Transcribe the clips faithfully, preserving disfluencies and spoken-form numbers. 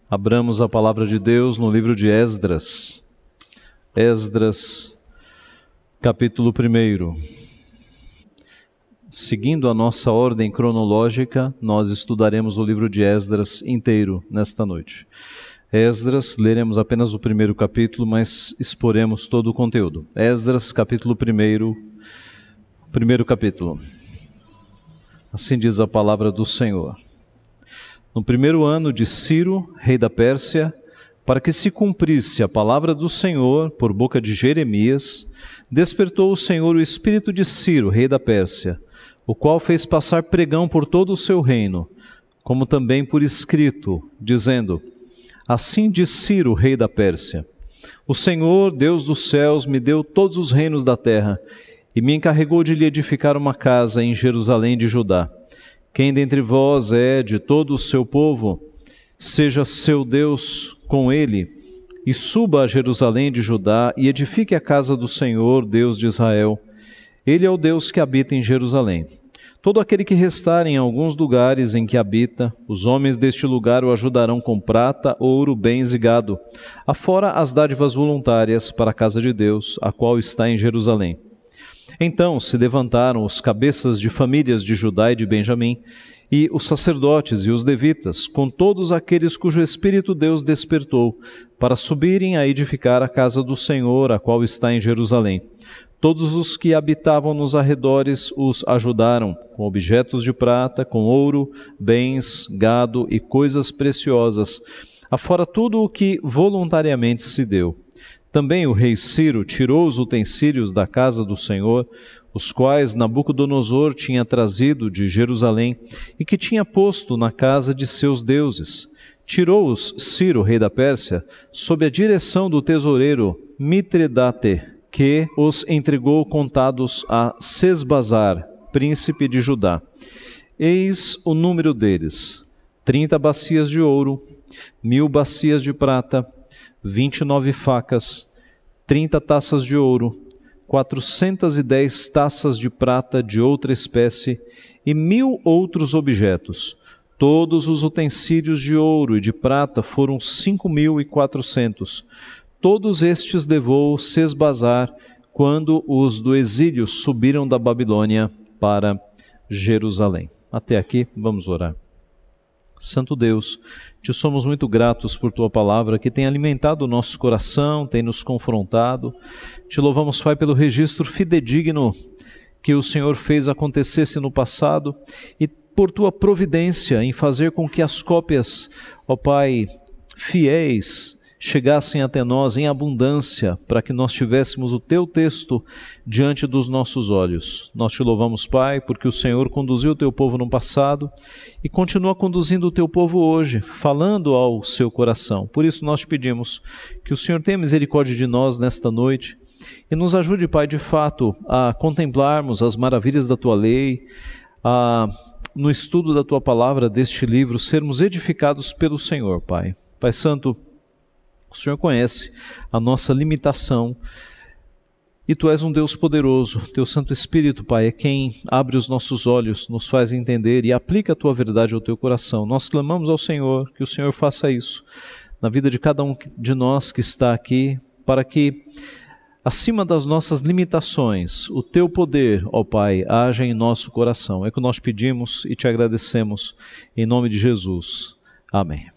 Abramos a palavra de Deus no livro de Esdras. Esdras, capítulo primeiro. Seguindo a nossa ordem cronológica, nós estudaremos o livro de Esdras inteiro nesta noite. Esdras, leremos apenas o primeiro capítulo, mas exporemos todo o conteúdo. Esdras, capítulo primeiro, primeiro capítulo. Assim diz a palavra do Senhor. No primeiro ano de Ciro, rei da Pérsia, para que se cumprisse a palavra do Senhor por boca de Jeremias, despertou o Senhor o espírito de Ciro, rei da Pérsia, o qual fez passar pregão por todo o seu reino, como também por escrito, dizendo: Assim diz Ciro, rei da Pérsia: O Senhor, Deus dos céus, me deu todos os reinos da terra e me encarregou de lhe edificar uma casa em Jerusalém de Judá. Quem dentre vós é de todo o seu povo, seja seu Deus com ele, e suba a Jerusalém de Judá e edifique a casa do Senhor, Deus de Israel. Ele é o Deus que habita em Jerusalém. Todo aquele que restar em alguns lugares em que habita, os homens deste lugar o ajudarão com prata, ouro, bens e gado, afora as dádivas voluntárias para a casa de Deus, a qual está em Jerusalém. Então se levantaram os cabeças de famílias de Judá e de Benjamim, e os sacerdotes e os levitas, com todos aqueles cujo Espírito Deus despertou, para subirem a edificar a casa do Senhor, a qual está em Jerusalém. Todos os que habitavam nos arredores os ajudaram, com objetos de prata, com ouro, bens, gado e coisas preciosas, afora tudo o que voluntariamente se deu. Também o rei Ciro tirou os utensílios da casa do Senhor, os quais Nabucodonosor tinha trazido de Jerusalém e que tinha posto na casa de seus deuses. Tirou-os Ciro, rei da Pérsia, sob a direção do tesoureiro Mitredate, que os entregou contados a Sesbazar, príncipe de Judá. Eis o número deles: trinta bacias de ouro, mil bacias de prata, vinte e nove facas, trinta taças de ouro, quatrocentas e dez taças de prata de outra espécie e mil outros objetos. Todos os utensílios de ouro e de prata foram cinco mil e quatrocentos. Todos estes levou Sesbazar quando os do exílio subiram da Babilônia para Jerusalém. Até aqui, vamos orar. Santo Deus, te somos muito gratos por tua palavra que tem alimentado o nosso coração, tem nos confrontado. Te louvamos, Pai, pelo registro fidedigno que o Senhor fez acontecesse no passado e por tua providência em fazer com que as cópias, ó Pai, fiéis, chegassem até nós em abundância, para que nós tivéssemos o teu texto diante dos nossos olhos. Nós te louvamos, Pai, porque o Senhor conduziu o teu povo no passado e continua conduzindo o teu povo hoje, falando ao seu coração. Por isso nós te pedimos que o Senhor tenha misericórdia de nós nesta noite e nos ajude, Pai, de fato, a contemplarmos as maravilhas da tua lei, a, no estudo da tua palavra, deste livro, sermos edificados pelo Senhor, Pai. Pai Santo, o Senhor conhece a nossa limitação e Tu és um Deus poderoso. Teu Santo Espírito, Pai, é quem abre os nossos olhos, nos faz entender e aplica a Tua verdade ao Teu coração. Nós clamamos ao Senhor que o Senhor faça isso na vida de cada um de nós que está aqui, para que, acima das nossas limitações, o Teu poder, ó Pai, haja em nosso coração. É o que nós pedimos e Te agradecemos em nome de Jesus. Amém.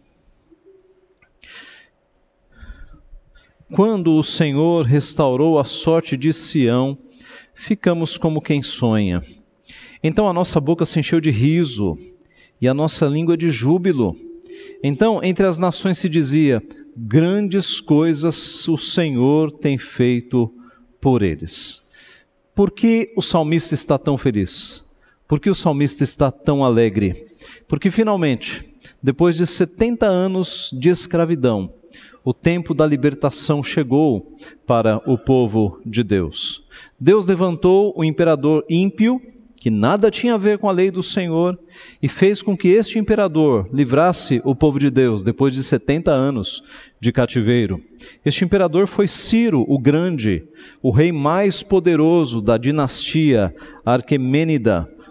Quando o Senhor restaurou a sorte de Sião, ficamos como quem sonha. Então a nossa boca se encheu de riso e a nossa língua de júbilo. Então entre as nações se dizia: grandes coisas o Senhor tem feito por eles. Por que o salmista está tão feliz? Por que o salmista está tão alegre? Porque finalmente, depois de setenta anos de escravidão, o tempo da libertação chegou para o povo de Deus. Deus levantou o imperador ímpio, que nada tinha a ver com a lei do Senhor, e fez com que este imperador livrasse o povo de Deus depois de setenta anos de cativeiro. Este imperador foi Ciro o Grande, o rei mais poderoso da dinastia Aquemênida,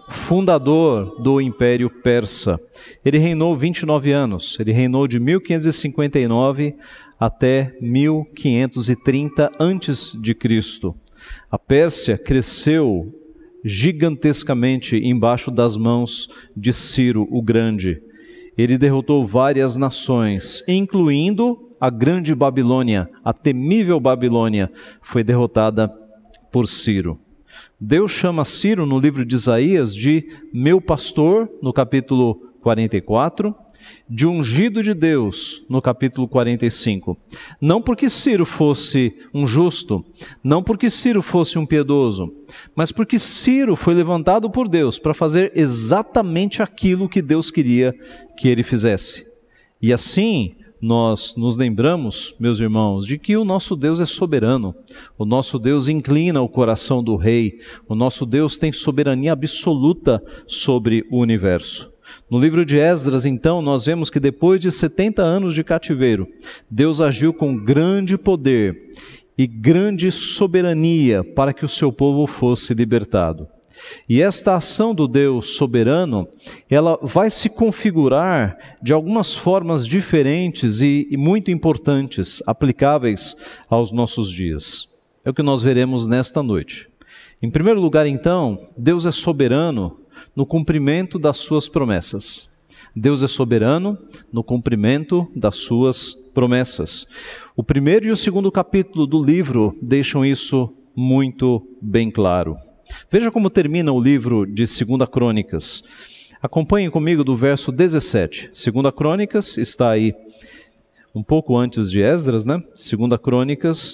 fundador do Império Persa. Ele reinou vinte e nove anos, ele reinou de mil quinhentos e cinquenta e nove até mil quinhentos e trinta antes de Cristo. A Pérsia cresceu gigantescamente embaixo das mãos de Ciro o Grande. Ele derrotou várias nações, incluindo a grande Babilônia, a temível Babilônia, foi derrotada por Ciro. Deus chama Ciro no livro de Isaías de meu pastor, no capítulo quarenta e quatro, de ungido de Deus, no capítulo quarenta e cinco. Não porque Ciro fosse um justo, não porque Ciro fosse um piedoso, mas porque Ciro foi levantado por Deus para fazer exatamente aquilo que Deus queria que ele fizesse. E assim, nós nos lembramos, meus irmãos, de que o nosso Deus é soberano, o nosso Deus inclina o coração do rei, o nosso Deus tem soberania absoluta sobre o universo. No livro de Esdras, então, nós vemos que depois de setenta anos de cativeiro, Deus agiu com grande poder e grande soberania para que o seu povo fosse libertado. E esta ação do Deus soberano, ela vai se configurar de algumas formas diferentes e, e muito importantes, aplicáveis aos nossos dias. É o que nós veremos nesta noite. Em primeiro lugar, então, Deus é soberano no cumprimento das suas promessas. Deus é soberano no cumprimento das suas promessas. O primeiro e o segundo capítulo do livro deixam isso muito bem claro. Veja como termina o livro de Segunda Crônicas. Acompanhem comigo do verso dezessete. Segunda Crônicas está aí um pouco antes de Esdras, né? Segunda Crônicas,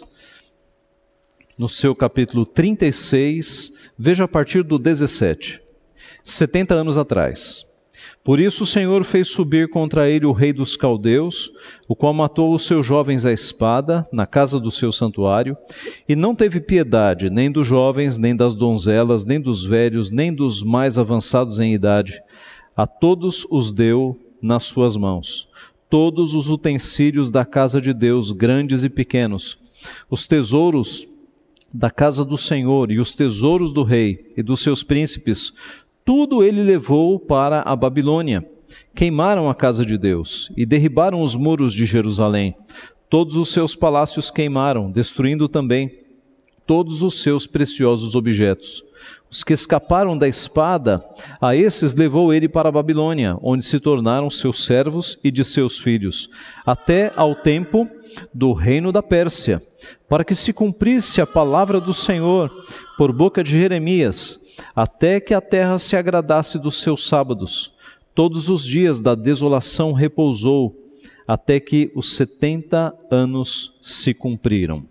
no seu capítulo trinta e seis, veja a partir do dezessete. setenta anos atrás. Por isso o Senhor fez subir contra ele o rei dos caldeus, o qual matou os seus jovens à espada, na casa do seu santuário, e não teve piedade nem dos jovens, nem das donzelas, nem dos velhos, nem dos mais avançados em idade. A todos os deu nas suas mãos, todos os utensílios da casa de Deus, grandes e pequenos, os tesouros da casa do Senhor e os tesouros do rei e dos seus príncipes, tudo ele levou para a Babilônia. Queimaram a casa de Deus e derribaram os muros de Jerusalém. Todos os seus palácios queimaram, destruindo também todos os seus preciosos objetos. Os que escaparam da espada, a esses levou ele para a Babilônia, onde se tornaram seus servos e de seus filhos, até ao tempo do reino da Pérsia, para que se cumprisse a palavra do Senhor por boca de Jeremias, até que a terra se agradasse dos seus sábados. Todos os dias da desolação repousou, até que os setenta anos se cumpriram.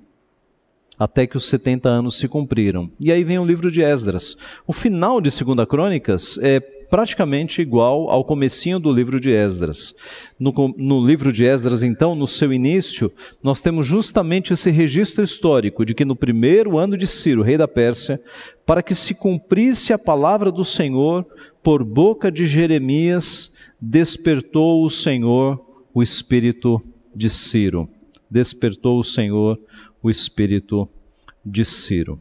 Até que os setenta anos se cumpriram. E aí vem o livro de Esdras. O final de Segunda Crônicas é praticamente igual ao comecinho do livro de Esdras. No, no livro de Esdras, então, no seu início, nós temos justamente esse registro histórico de que no primeiro ano de Ciro, rei da Pérsia, para que se cumprisse a palavra do Senhor, por boca de Jeremias, despertou o Senhor o espírito de Ciro. Despertou o Senhor o espírito de Ciro.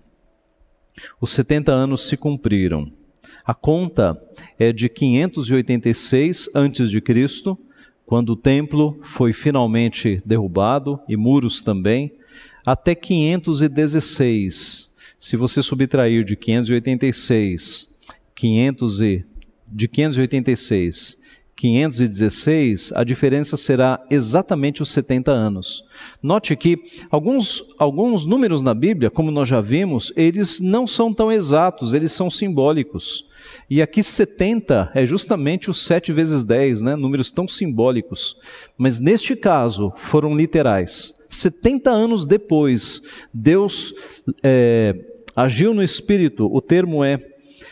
Os setenta anos se cumpriram. A conta é de quinhentos e oitenta e seis antes de Cristo, quando o templo foi finalmente derrubado e muros também, até quinhentos e dezesseis. Se você subtrair de quinhentos e oitenta e seis, quinhentos e, de quinhentos e oitenta e seis, quinhentos e dezesseis, a diferença será exatamente os setenta anos. Note que alguns, alguns números na Bíblia, como nós já vimos, eles não são tão exatos, eles são simbólicos. E aqui setenta é justamente os sete vezes dez, né? Números tão simbólicos. Mas neste caso foram literais. setenta anos depois, Deus é, agiu no Espírito, o termo é,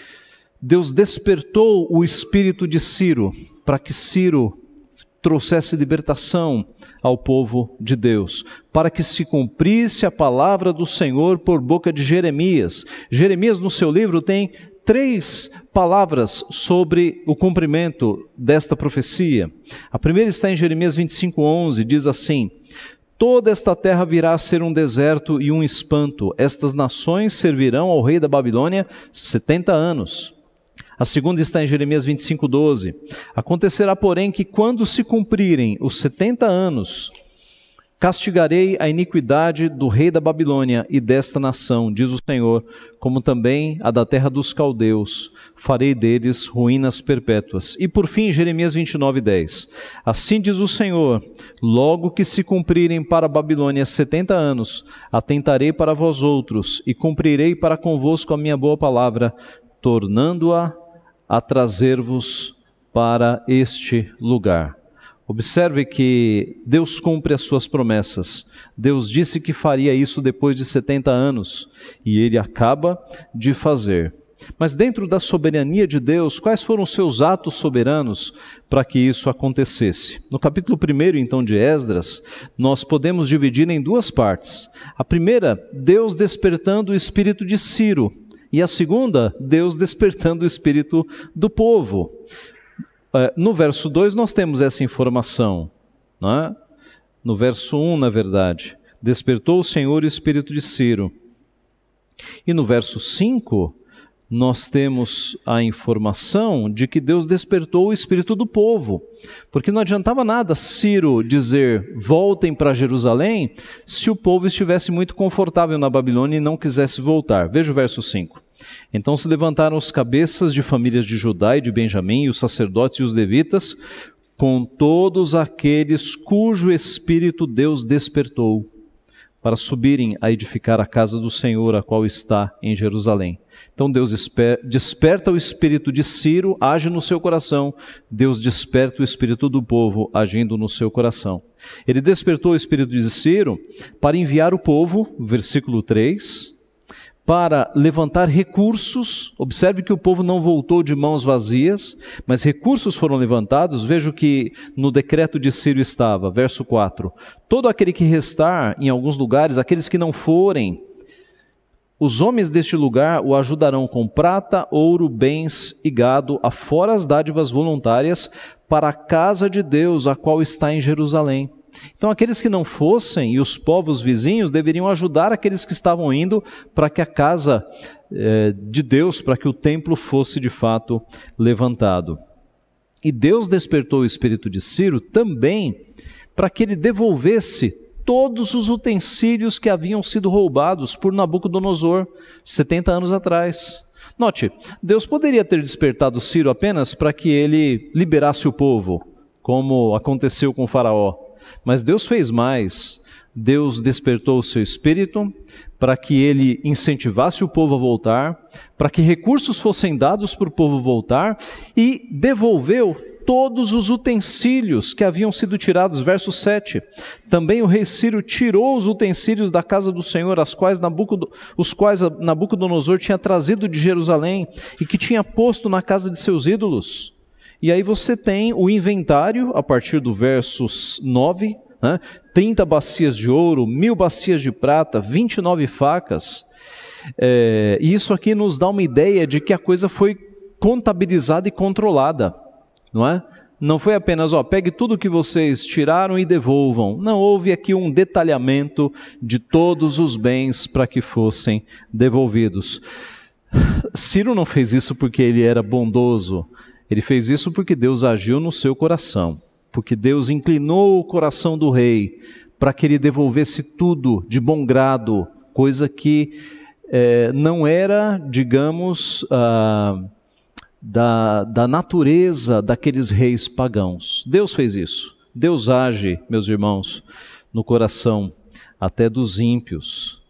Deus despertou o espírito de Ciro, para que Ciro trouxesse libertação ao povo de Deus, para que se cumprisse a palavra do Senhor por boca de Jeremias. Jeremias, no seu livro, tem três palavras sobre o cumprimento desta profecia. A primeira está em Jeremias vinte e cinco, onze, diz assim: toda esta terra virá a ser um deserto e um espanto. Estas nações servirão ao rei da Babilônia setenta anos. A segunda está em Jeremias vinte e cinco, doze. Acontecerá, porém, que quando se cumprirem os setenta anos, castigarei a iniquidade do rei da Babilônia e desta nação, diz o Senhor, como também a da terra dos caldeus. Farei deles ruínas perpétuas. E por fim, Jeremias vinte e nove, dez. Assim diz o Senhor, logo que se cumprirem para a Babilônia setenta anos, atentarei para vós outros e cumprirei para convosco a minha boa palavra, tornando-a a trazer-vos para este lugar. Observe que Deus cumpre as suas promessas. Deus disse que faria isso depois de setenta anos e Ele acaba de fazer. Mas dentro da soberania de Deus, quais foram os seus atos soberanos para que isso acontecesse? No capítulo primeiro, então, de Esdras, nós podemos dividir em duas partes. A primeira, Deus despertando o espírito de Ciro. E a segunda, Deus despertando o espírito do povo. No verso dois nós temos essa informação, não é? No verso um, na verdade, despertou o Senhor o espírito de Ciro. E no verso cinco, nós temos a informação de que Deus despertou o espírito do povo. Porque não adiantava nada Ciro dizer, voltem para Jerusalém, se o povo estivesse muito confortável na Babilônia e não quisesse voltar. Veja o verso cinco. Então se levantaram os cabeças de famílias de Judá e de Benjamim, e os sacerdotes e os levitas, com todos aqueles cujo espírito Deus despertou, para subirem a edificar a casa do Senhor, a qual está em Jerusalém. Então Deus desperta o espírito de Ciro, age no seu coração. Deus desperta o espírito do povo, agindo no seu coração. Ele despertou o espírito de Ciro para enviar o povo, versículo três, para levantar recursos. Observe que o povo não voltou de mãos vazias, mas recursos foram levantados. Veja o que no decreto de Ciro estava, verso quatro. Todo aquele que restar em alguns lugares, aqueles que não forem, os homens deste lugar o ajudarão com prata, ouro, bens e gado, afora as dádivas voluntárias, para a casa de Deus, a qual está em Jerusalém. Então aqueles que não fossem e os povos vizinhos deveriam ajudar aqueles que estavam indo para que a casa eh, de Deus, para que o templo fosse de fato levantado. E Deus despertou o espírito de Ciro também para que ele devolvesse todos os utensílios que haviam sido roubados por Nabucodonosor setenta anos atrás. Note, Deus poderia ter despertado Ciro apenas para que ele liberasse o povo, como aconteceu com Faraó. Mas Deus fez mais. Deus despertou o seu espírito para que ele incentivasse o povo a voltar, para que recursos fossem dados para o povo voltar, e devolveu todos os utensílios que haviam sido tirados. Verso sete. Também o rei Ciro tirou os utensílios da casa do Senhor, as quais Nabucodo, os quais Nabucodonosor tinha trazido de Jerusalém e que tinha posto na casa de seus ídolos. E aí você tem o inventário, a partir do verso nove, né? trinta bacias de ouro, mil bacias de prata, vinte e nove facas. É, e isso aqui nos dá uma ideia de que a coisa foi contabilizada e controlada, não é? Não foi apenas, ó, pegue tudo que vocês tiraram e devolvam. Não, houve aqui um detalhamento de todos os bens para que fossem devolvidos. Ciro não fez isso porque ele era bondoso. Ele fez isso porque Deus agiu no seu coração, porque Deus inclinou o coração do rei para que ele devolvesse tudo de bom grado, coisa que é, não era, digamos, ah, da, da natureza daqueles reis pagãos. Deus fez isso. Deus age, meus irmãos, no coração até dos ímpios.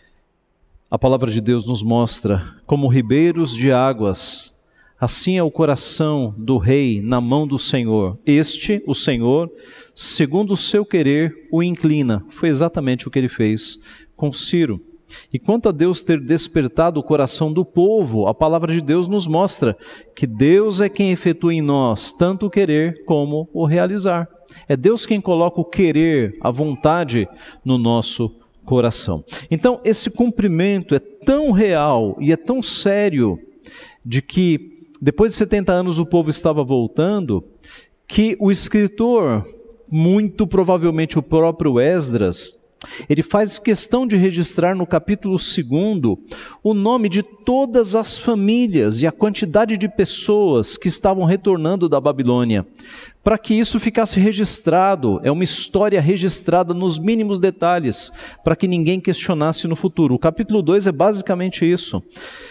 A palavra de Deus nos mostra como ribeiros de águas, assim é o coração do rei na mão do Senhor. Este, o Senhor, segundo o seu querer, o inclina. Foi exatamente o que ele fez com Ciro. E quanto a Deus ter despertado o coração do povo, a palavra de Deus nos mostra que Deus é quem efetua em nós tanto o querer como o realizar. É Deus quem coloca o querer, a vontade no nosso coração. Então, esse cumprimento é tão real e é tão sério de que depois de setenta anos o povo estava voltando, que o escritor, muito provavelmente o próprio Esdras, Ele faz questão de registrar no capítulo segundo o nome de todas as famílias e a quantidade de pessoas que estavam retornando da Babilônia, para que isso ficasse registrado. É uma história registrada nos mínimos detalhes, para que ninguém questionasse no futuro. O capítulo dois é basicamente isso.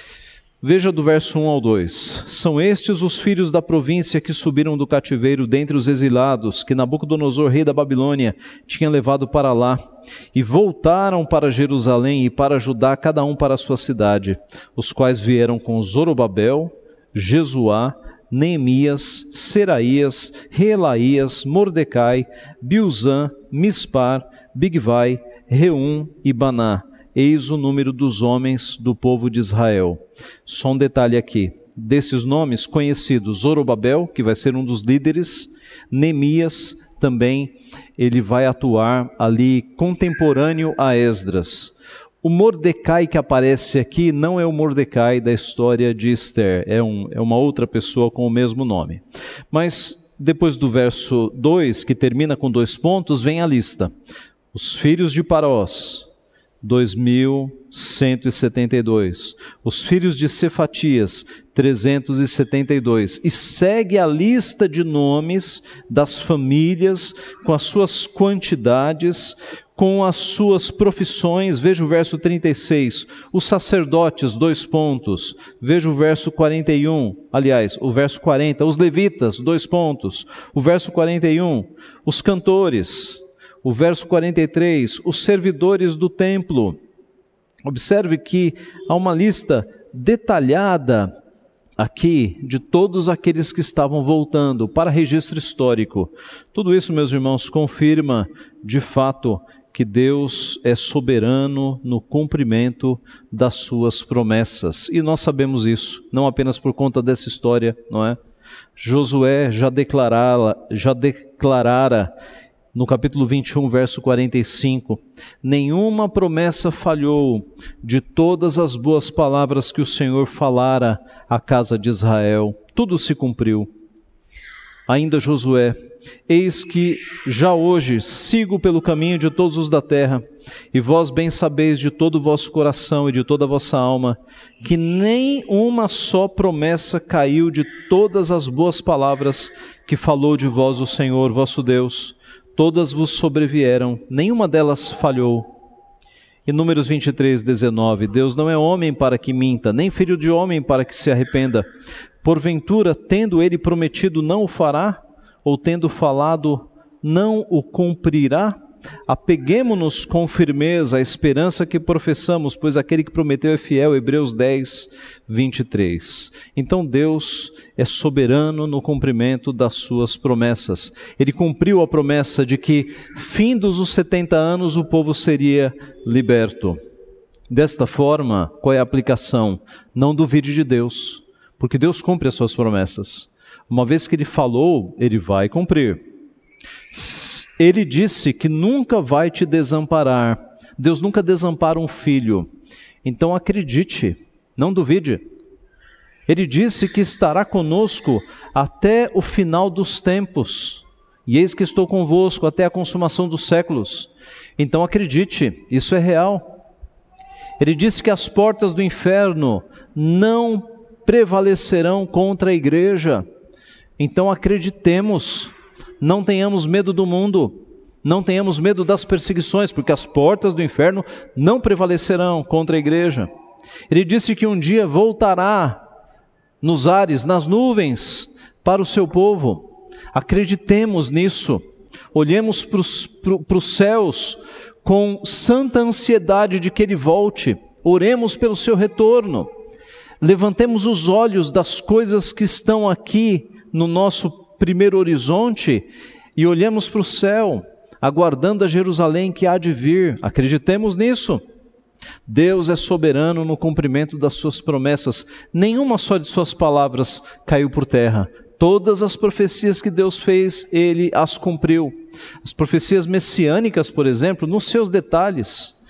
Veja do verso um ao dois. São estes os filhos da província que subiram do cativeiro dentre os exilados, que Nabucodonosor, rei da Babilônia, tinha levado para lá, e voltaram para Jerusalém e para Judá, cada um para a sua cidade, os quais vieram com Zorobabel, Jesuá, Neemias, Seraías, Reelaías, Mordecai, Bilzã, Mispar, Bigvai, Reum e Baná. Eis o número dos homens do povo de Israel. Só um detalhe aqui. Desses nomes conhecidos, Zorobabel, que vai ser um dos líderes, Neemias também, ele vai atuar ali contemporâneo a Esdras. O Mordecai que aparece aqui não é o Mordecai da história de Esther, é, um, é uma outra pessoa com o mesmo nome. Mas depois do verso dois, que termina com dois pontos, vem a lista. Os filhos de Parós, dois mil cento e setenta e dois. Os filhos de Cefatias, trezentos e setenta e dois. E segue a lista de nomes das famílias, com as suas quantidades, com as suas profissões. Veja o verso trinta e seis. Os sacerdotes, dois pontos. Veja o verso quarenta e um. Aliás, o verso quarenta. Os levitas, dois pontos. O verso quarenta e um. Os cantores. O verso quarenta e três, os servidores do templo. Observe que há uma lista detalhada aqui de todos aqueles que estavam voltando para registro histórico. Tudo isso, meus irmãos, confirma de fato que Deus é soberano no cumprimento das suas promessas. E nós sabemos isso, não apenas por conta dessa história, não é? Josué já declarara, já declarara no capítulo vinte e um, verso quarenta e cinco, nenhuma promessa falhou de todas as boas palavras que o Senhor falara à casa de Israel. Tudo se cumpriu. Ainda Josué, eis que já hoje sigo pelo caminho de todos os da terra, e vós bem sabeis de todo o vosso coração e de toda a vossa alma, que nem uma só promessa caiu de todas as boas palavras que falou de vós o Senhor vosso Deus. Todas vos sobrevieram, nenhuma delas falhou. E Números vinte e três, dezenove, Deus não é homem para que minta, nem filho de homem para que se arrependa. Porventura, tendo ele prometido, não o fará? Ou tendo falado, não o cumprirá? Apeguemo-nos com firmeza à esperança que professamos, pois aquele que prometeu é fiel. Hebreus dez, vinte e três. Então Deus é soberano no cumprimento das suas promessas. Ele cumpriu a promessa de que, findos os setenta anos, o povo seria liberto. Desta forma, qual é a aplicação? Não duvide de Deus, porque Deus cumpre as suas promessas. Uma vez que Ele falou, Ele vai cumprir. Ele disse que nunca vai te desamparar. Deus nunca desampara um filho. Então acredite, não duvide. Ele disse que estará conosco até o final dos tempos. E eis que estou convosco até a consumação dos séculos. Então acredite, isso é real. Ele disse que as portas do inferno não prevalecerão contra a igreja. Então acreditemos. Não tenhamos medo do mundo, não tenhamos medo das perseguições, porque as portas do inferno não prevalecerão contra a igreja. Ele disse que um dia voltará nos ares, nas nuvens, para o seu povo. Acreditemos nisso, olhemos para os céus com santa ansiedade de que Ele volte, oremos pelo seu retorno, levantemos os olhos das coisas que estão aqui no nosso primeiro horizonte e olhamos para o céu, aguardando a Jerusalém que há de vir. Acreditemos nisso. Deus é soberano no cumprimento das suas promessas. Nenhuma só de suas palavras caiu por terra. Todas as profecias que Deus fez, Ele as cumpriu. As profecias messiânicas, por exemplo, nos seus detalhes.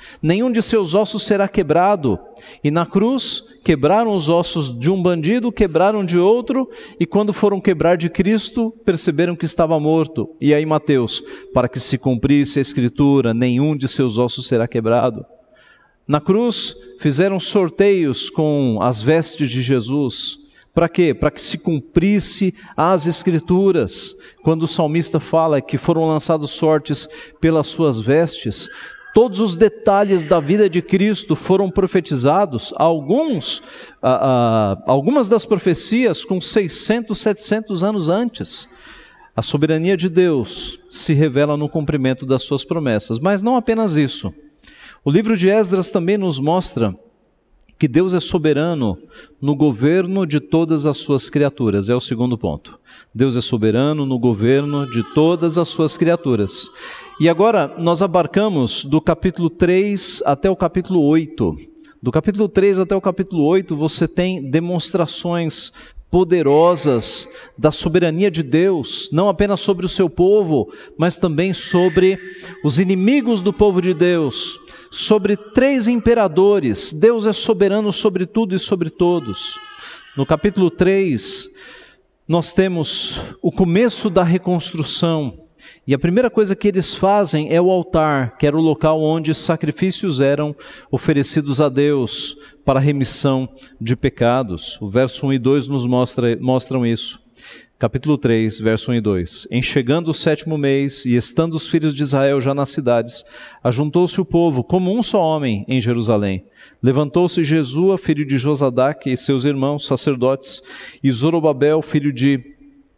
nenhum de seus ossos será quebrado. E na cruz, quebraram os ossos de um bandido, quebraram de outro, e quando foram quebrar de Cristo, perceberam que estava morto. E aí Mateus, para que se cumprisse a Escritura, nenhum de seus ossos será quebrado. Na cruz, fizeram sorteios com as vestes de Jesus. Para quê? Para que se cumprisse as Escrituras. Quando o salmista fala que foram lançados sortes pelas suas vestes, todos os detalhes da vida de Cristo foram profetizados, alguns, ah, ah, algumas das profecias com seiscentos, setecentos anos antes. A soberania de Deus se revela no cumprimento das suas promessas, mas não apenas isso. O livro de Esdras também nos mostra que Deus é soberano no governo de todas as suas criaturas. É o segundo ponto. Deus é soberano no governo de todas as suas criaturas. E agora nós abarcamos do capítulo três até o capítulo oito. Do capítulo três até o capítulo oito você tem demonstrações poderosas da soberania de Deus, não apenas sobre o seu povo, mas também sobre os inimigos do povo de Deus, sobre três imperadores. Deus é soberano sobre tudo e sobre todos. No capítulo três, nós temos o começo da reconstrução. E a primeira coisa que eles fazem é o altar, que era o local onde sacrifícios eram oferecidos a Deus para a remissão de pecados. O verso um e dois nos mostra, mostram isso. Capítulo três, verso um e dois. Em chegando o sétimo mês, e estando os filhos de Israel já nas cidades, ajuntou-se o povo, como um só homem, em Jerusalém. Levantou-se Jesua, filho de Josadaque, e seus irmãos, sacerdotes, e Zorobabel, filho de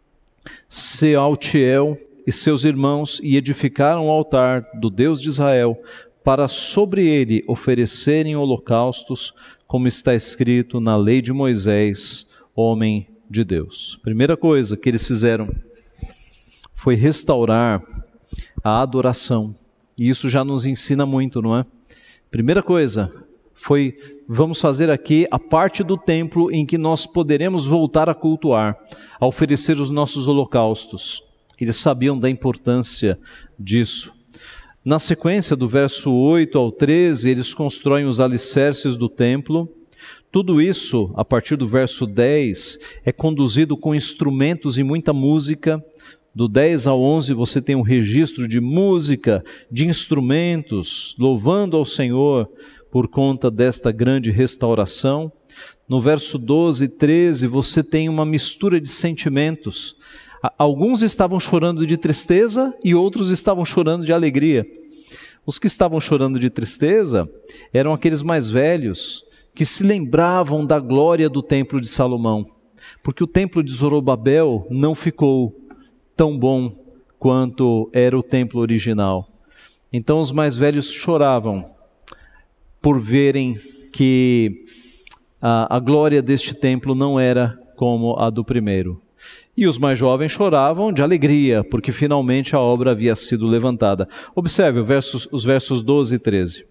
Sealtiel, e seus irmãos, e edificaram o altar do Deus de Israel, para sobre ele oferecerem holocaustos, como está escrito na lei de Moisés, homem de Deus. Primeira coisa que eles fizeram foi restaurar a adoração. E isso já nos ensina muito, não é? Primeira coisa foi, vamos fazer aqui a parte do templo em que nós poderemos voltar a cultuar, a oferecer os nossos holocaustos. Eles sabiam da importância disso. Na sequência, do verso oito ao treze, eles constroem os alicerces do templo. Tudo isso, a partir do verso dez, é conduzido com instrumentos e muita música. Do dez ao onze você tem um registro de música, de instrumentos, louvando ao Senhor por conta desta grande restauração. No verso doze e treze você tem uma mistura de sentimentos. Alguns estavam chorando de tristeza e outros estavam chorando de alegria. Os que estavam chorando de tristeza eram aqueles mais velhos, que se lembravam da glória do templo de Salomão, porque o templo de Zorobabel não ficou tão bom quanto era o templo original. Então os mais velhos choravam por verem que a, a glória deste templo não era como a do primeiro. E os mais jovens choravam de alegria, porque finalmente a obra havia sido levantada. Observe os versos, os versos doze e treze.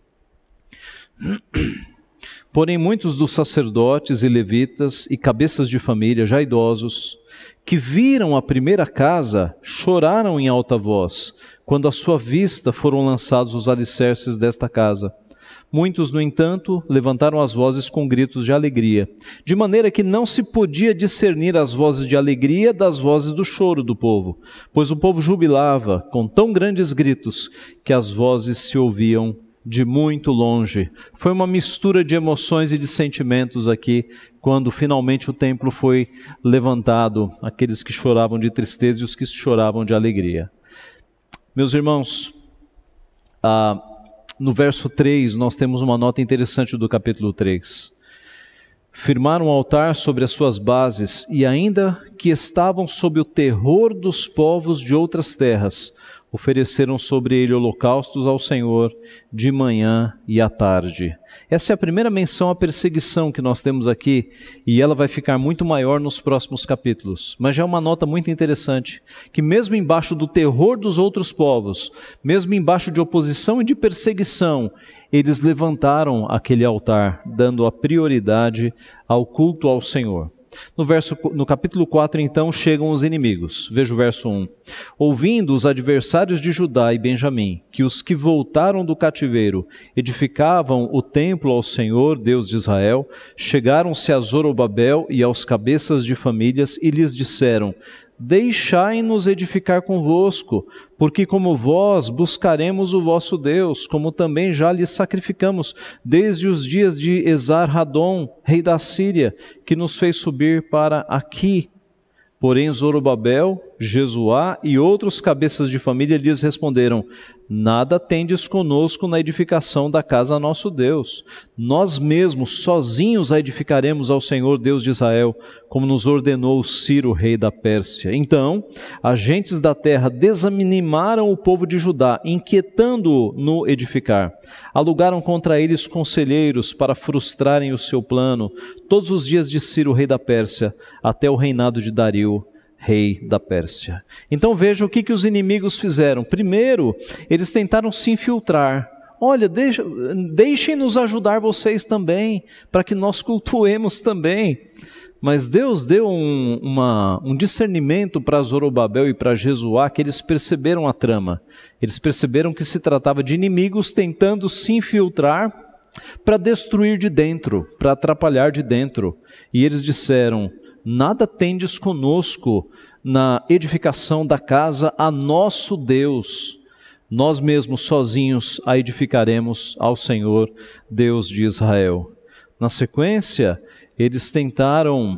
Porém, muitos dos sacerdotes e levitas e cabeças de família, já idosos, que viram a primeira casa, choraram em alta voz, quando à sua vista foram lançados os alicerces desta casa. Muitos, no entanto, levantaram as vozes com gritos de alegria, de maneira que não se podia discernir as vozes de alegria das vozes do choro do povo, pois o povo jubilava com tão grandes gritos que as vozes se ouviam de muito longe. Foi uma mistura de emoções e de sentimentos aqui, quando finalmente o templo foi levantado, aqueles que choravam de tristeza e os que choravam de alegria. Meus irmãos, ah, no verso três, nós temos uma nota interessante do capítulo três. Firmaram o altar sobre as suas bases, e ainda que estavam sob o terror dos povos de outras terras, ofereceram sobre ele holocaustos ao Senhor de manhã e à tarde. Essa é a primeira menção à perseguição que nós temos aqui, e ela vai ficar muito maior nos próximos capítulos. Mas já é uma nota muito interessante, que mesmo embaixo do terror dos outros povos, mesmo embaixo de oposição e de perseguição, eles levantaram aquele altar, dando a prioridade ao culto ao Senhor. No, verso, no capítulo quatro, então, chegam os inimigos. Veja o verso um. Ouvindo os adversários de Judá e Benjamim, que os que voltaram do cativeiro edificavam o templo ao Senhor, Deus de Israel, chegaram-se a Zorobabel e aos cabeças de famílias e lhes disseram: deixai-nos edificar convosco, porque como vós buscaremos o vosso Deus, como também já lhe sacrificamos desde os dias de Esar-Hadom, rei da Síria, que nos fez subir para aqui. Porém Zorobabel, Jesuá e outros cabeças de família lhes responderam: nada tendes conosco na edificação da casa nosso Deus. Nós mesmos sozinhos a edificaremos ao Senhor Deus de Israel, como nos ordenou Ciro, rei da Pérsia. Então, agentes da terra desanimaram o povo de Judá, inquietando-o no edificar. Alugaram contra eles conselheiros para frustrarem o seu plano, todos os dias de Ciro, rei da Pérsia, até o reinado de Dario, rei da Pérsia. Então veja o que, que os inimigos fizeram. Primeiro, eles tentaram se infiltrar. Olha, deixa, deixem-nos ajudar vocês também, para que nós cultuemos também. Mas Deus deu um, uma, um discernimento para Zorobabel e para Jesuá, que eles perceberam a trama. Eles perceberam que se tratava de inimigos tentando se infiltrar para destruir de dentro, para atrapalhar de dentro. E eles disseram: nada tendes conosco na edificação da casa a nosso Deus. Nós mesmos sozinhos a edificaremos ao Senhor, Deus de Israel. Na sequência, eles tentaram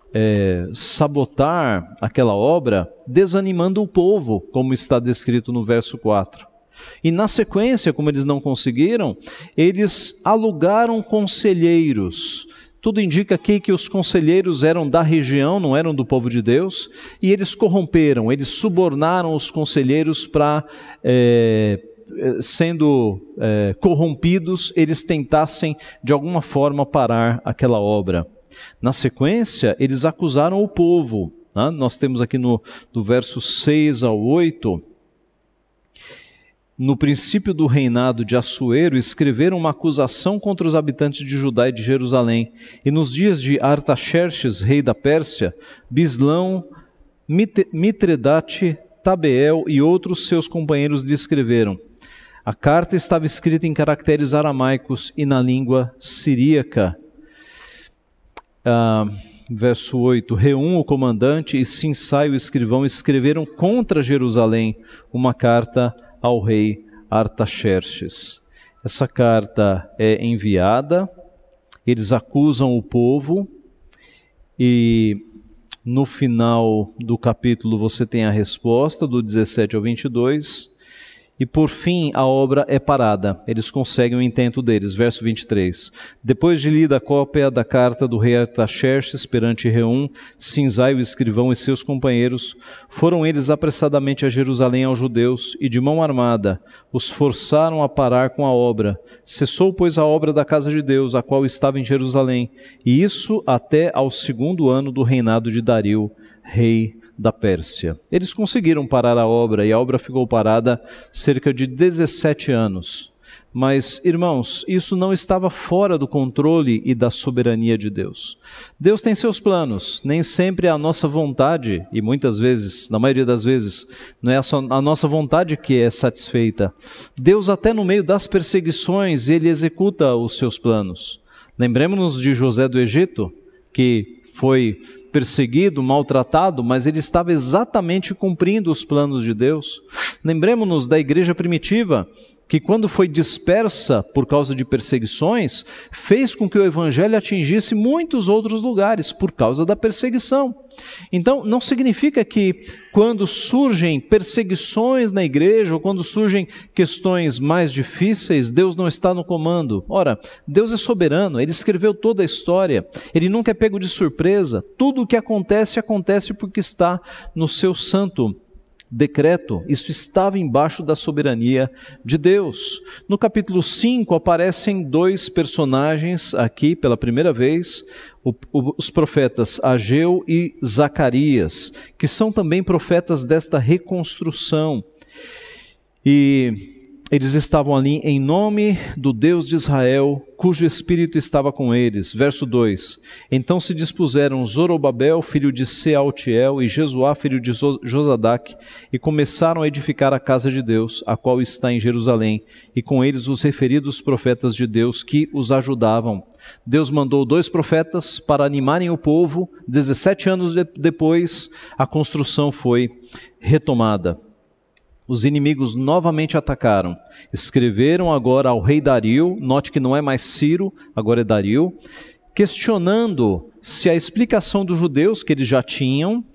é, sabotar aquela obra, desanimando o povo, como está descrito no verso quatro. E na sequência, como eles não conseguiram, eles alugaram conselheiros. Tudo indica aqui que os conselheiros eram da região, não eram do povo de Deus, e eles corromperam, eles subornaram os conselheiros para, é, sendo é, corrompidos, eles tentassem de alguma forma parar aquela obra. Na sequência, eles acusaram o povo. Né? Nós temos aqui no, do verso seis ao oito... No princípio do reinado de Assuero, escreveram uma acusação contra os habitantes de Judá e de Jerusalém. E nos dias de Artaxerxes, rei da Pérsia, Bislão, Mitredate, Tabeel e outros seus companheiros lhe escreveram. A carta estava escrita em caracteres aramaicos e na língua siríaca. Ah, verso oito. Reum, o comandante, e Sinsai, o escrivão, escreveram contra Jerusalém uma carta ao rei Artaxerxes. Essa carta é enviada, eles acusam o povo e no final do capítulo você tem a resposta do dezessete ao vinte e dois e por fim a obra é parada, eles conseguem o intento deles. Verso vinte e três. Depois de lida a cópia da carta do rei Artaxerxes perante Reum, Sinsai, o escrivão e seus companheiros, foram eles apressadamente a Jerusalém aos judeus e de mão armada os forçaram a parar com a obra. Cessou, pois, a obra da casa de Deus, a qual estava em Jerusalém, e isso até ao segundo ano do reinado de Dario, rei da Pérsia. Eles conseguiram parar a obra e a obra ficou parada cerca de dezessete anos. Mas, irmãos, isso não estava fora do controle e da soberania de Deus. Deus tem seus planos, nem sempre é a nossa vontade, e muitas vezes, na maioria das vezes, não é a nossa vontade que é satisfeita. Deus, até no meio das perseguições, Ele executa os seus planos. Lembremos-nos de José do Egito, que foi perseguido, maltratado, mas ele estava exatamente cumprindo os planos de Deus. Lembremos-nos da igreja primitiva, que quando foi dispersa por causa de perseguições, fez com que o evangelho atingisse muitos outros lugares por causa da perseguição. Então, não significa que quando surgem perseguições na igreja, ou quando surgem questões mais difíceis, Deus não está no comando. Ora, Deus é soberano, Ele escreveu toda a história, Ele nunca é pego de surpresa. Tudo o que acontece, acontece porque está no seu santo decreto. Isso estava embaixo da soberania de Deus. No capítulo cinco aparecem dois personagens aqui pela primeira vez, o, o, os profetas Ageu e Zacarias, que são também profetas desta reconstrução. E eles estavam ali em nome do Deus de Israel, cujo Espírito estava com eles. Verso dois. Então se dispuseram Zorobabel, filho de Sealtiel, e Jesuá, filho de Josadaque, e começaram a edificar a casa de Deus, a qual está em Jerusalém, e com eles os referidos profetas de Deus que os ajudavam. Deus mandou dois profetas para animarem o povo. dezessete anos de- depois, a construção foi retomada. Os inimigos novamente atacaram. Escreveram agora ao rei Dario, note que não é mais Ciro, agora é Dario, questionando se a explicação dos judeus que eles já tinham,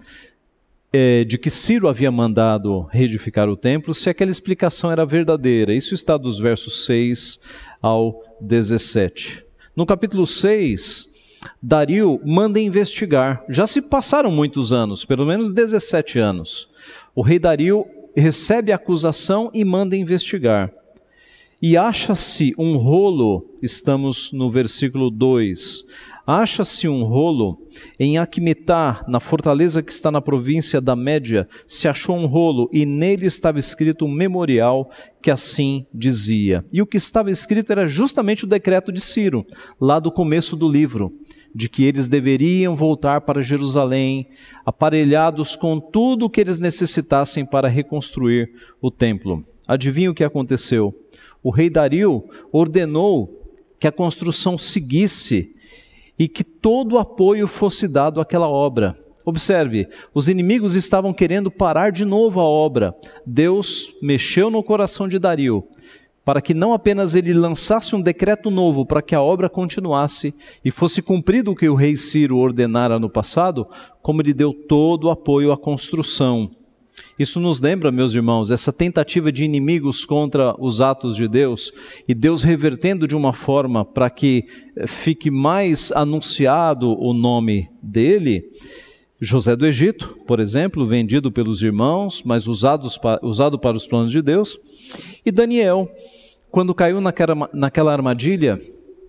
é, de que Ciro havia mandado reedificar o templo, se aquela explicação era verdadeira. Isso está dos versos seis ao dezessete. No capítulo seis, Dario manda investigar. Já se passaram muitos anos, pelo menos dezessete anos. O rei Dario recebe a acusação e manda investigar. E acha-se um rolo, estamos no versículo dois, acha-se um rolo em Aquimetá, na fortaleza que está na província da Média, se achou um rolo e nele estava escrito um memorial que assim dizia. E o que estava escrito era justamente o decreto de Ciro, lá do começo do livro, de que eles deveriam voltar para Jerusalém, aparelhados com tudo o que eles necessitassem para reconstruir o templo. Adivinha o que aconteceu? O rei Dario ordenou que a construção seguisse e que todo o apoio fosse dado àquela obra. Observe, os inimigos estavam querendo parar de novo a obra. Deus mexeu no coração de Dario, para que não apenas ele lançasse um decreto novo para que a obra continuasse e fosse cumprido o que o rei Ciro ordenara no passado, como ele deu todo o apoio à construção. Isso nos lembra, meus irmãos, essa tentativa de inimigos contra os atos de Deus, e Deus revertendo de uma forma para que fique mais anunciado o nome dele. José do Egito, por exemplo, vendido pelos irmãos, mas usados, usado para os planos de Deus. E Daniel, quando caiu naquela, naquela armadilha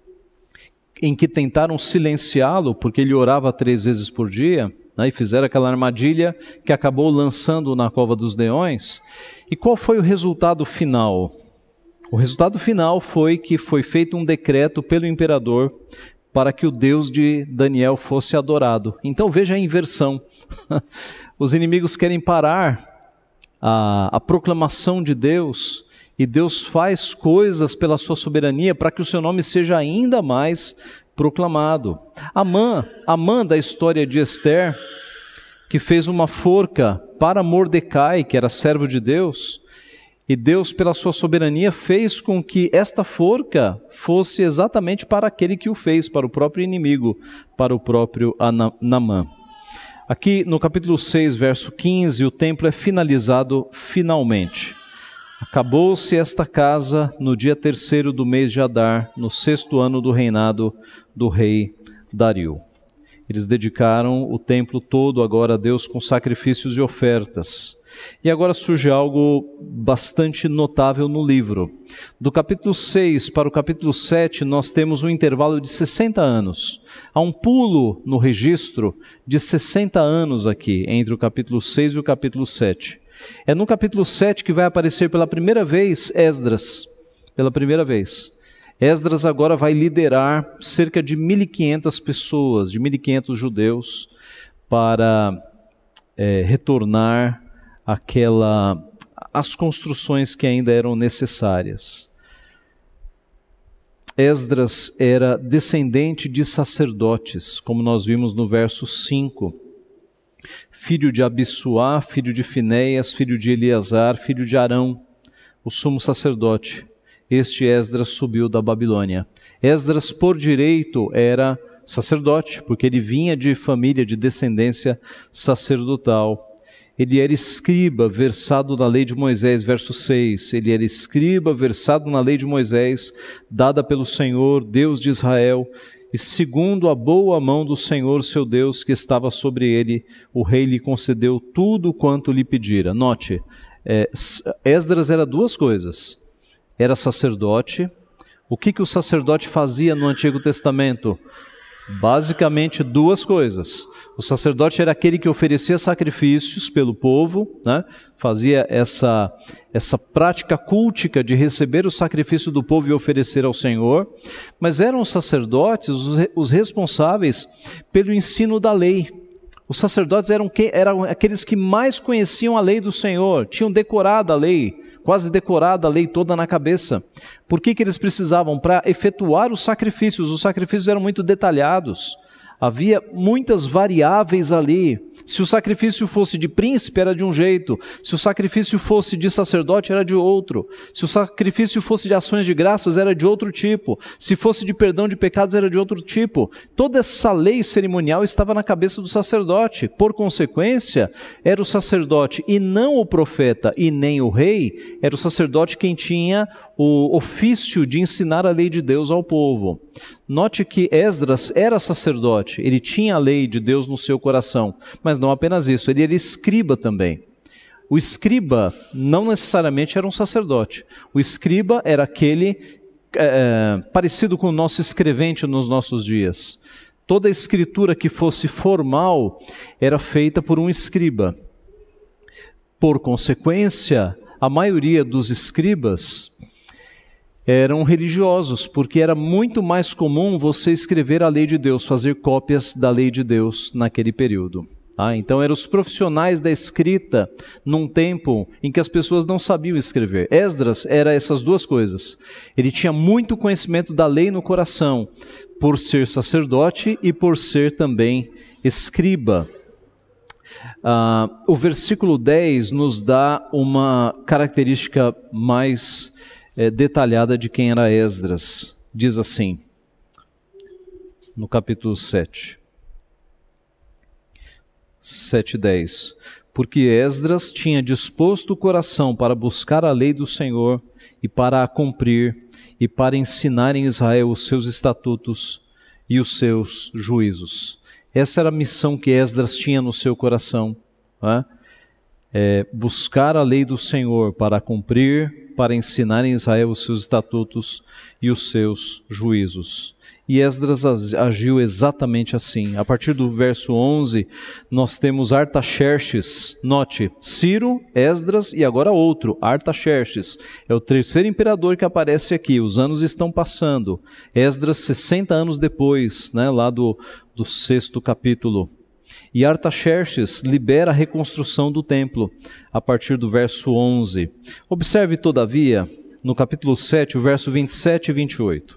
em que tentaram silenciá-lo, porque ele orava três vezes por dia, né, e fizeram aquela armadilha que acabou lançando-o na cova dos leões. E qual foi o resultado final? O resultado final foi que foi feito um decreto pelo imperador para que o Deus de Daniel fosse adorado. Então veja a inversão. Os inimigos querem parar a, a proclamação de Deus, e Deus faz coisas pela sua soberania para que o seu nome seja ainda mais proclamado. Amã, Amã da história de Esther, que fez uma forca para Mordecai, que era servo de Deus, e Deus, pela sua soberania, fez com que esta forca fosse exatamente para aquele que o fez, para o próprio inimigo, para o próprio Naamã. Aqui no capítulo seis, verso quinze, o templo é finalizado finalmente. Acabou-se esta casa no dia terceiro do mês de Adar, no sexto ano do reinado do rei Dario. Eles dedicaram o templo todo agora a Deus com sacrifícios e ofertas. E agora surge algo bastante notável no livro. Do capítulo seis para o capítulo sete, nós temos um intervalo de sessenta anos. Há um pulo no registro de sessenta anos aqui, entre o capítulo seis e o capítulo sete. É no capítulo sete que vai aparecer pela primeira vez Esdras, pela primeira vez. Esdras agora vai liderar cerca de mil e quinhentas pessoas, de mil e quinhentos judeus, para é, retornar aquela, as construções que ainda eram necessárias. Esdras era descendente de sacerdotes, como nós vimos no verso cinco. Filho de Abissuá, filho de Finéias, filho de Eleazar, filho de Arão, o sumo sacerdote. Este Esdras subiu da Babilônia. Esdras, por direito, era sacerdote, porque ele vinha de família, de descendência sacerdotal. Ele era escriba, versado na lei de Moisés, verso seis. Ele era escriba, versado na lei de Moisés, dada pelo Senhor, Deus de Israel, e segundo a boa mão do Senhor, seu Deus, que estava sobre ele, o rei lhe concedeu tudo quanto lhe pedira. Note, é, Esdras era duas coisas. Era sacerdote. O que, que o sacerdote fazia no Antigo Testamento? Basicamente duas coisas. O sacerdote era aquele que oferecia sacrifícios pelo povo, né? Fazia essa, essa prática cultica de receber o sacrifício do povo e oferecer ao Senhor, mas eram os sacerdotes os, os responsáveis pelo ensino da lei. Os sacerdotes eram, que, eram aqueles que mais conheciam a lei do Senhor, tinham decorado a lei, quase decorada a lei toda na cabeça. Por que que eles precisavam? Para efetuar os sacrifícios. Os sacrifícios eram muito detalhados. Havia muitas variáveis ali. Se o sacrifício fosse de príncipe, era de um jeito. Se o sacrifício fosse de sacerdote, era de outro. Se o sacrifício fosse de ações de graças, era de outro tipo. Se fosse de perdão de pecados, era de outro tipo. Toda essa lei cerimonial estava na cabeça do sacerdote. Por consequência, era o sacerdote e não o profeta e nem o rei, era o sacerdote quem tinha o ofício de ensinar a lei de Deus ao povo. Note que Esdras era sacerdote, ele tinha a lei de Deus no seu coração, mas não apenas isso, ele era escriba também. O escriba não necessariamente era um sacerdote, o escriba era aquele é, parecido com o nosso escrevente nos nossos dias. Toda a escritura que fosse formal era feita por um escriba. Por consequência, a maioria dos escribas eram religiosos, porque era muito mais comum você escrever a lei de Deus, fazer cópias da lei de Deus naquele período. Tá? Então eram os profissionais da escrita num tempo em que as pessoas não sabiam escrever. Esdras era essas duas coisas. Ele tinha muito conhecimento da lei no coração, por ser sacerdote e por ser também escriba. Ah, o versículo dez nos dá uma característica mais É, detalhada de quem era Esdras. Diz assim, no capítulo sete, sete, dez. Porque Esdras tinha disposto o coração para buscar a lei do Senhor e para a cumprir, e para ensinar em Israel os seus estatutos e os seus juízos. Essa era a missão que Esdras tinha no seu coração, né? É, buscar a lei do Senhor para cumprir, para ensinar em Israel os seus estatutos e os seus juízos. E Esdras agiu exatamente assim. A partir do verso onze, nós temos Artaxerxes. Note, Ciro, Esdras e agora outro, Artaxerxes. É o terceiro imperador que aparece aqui. Os anos estão passando. Esdras, sessenta anos depois, né, lá do, do sexto capítulo. E Artaxerxes libera a reconstrução do templo, a partir do verso onze. Observe, todavia, no capítulo sete, o verso vinte e sete e vinte e oito.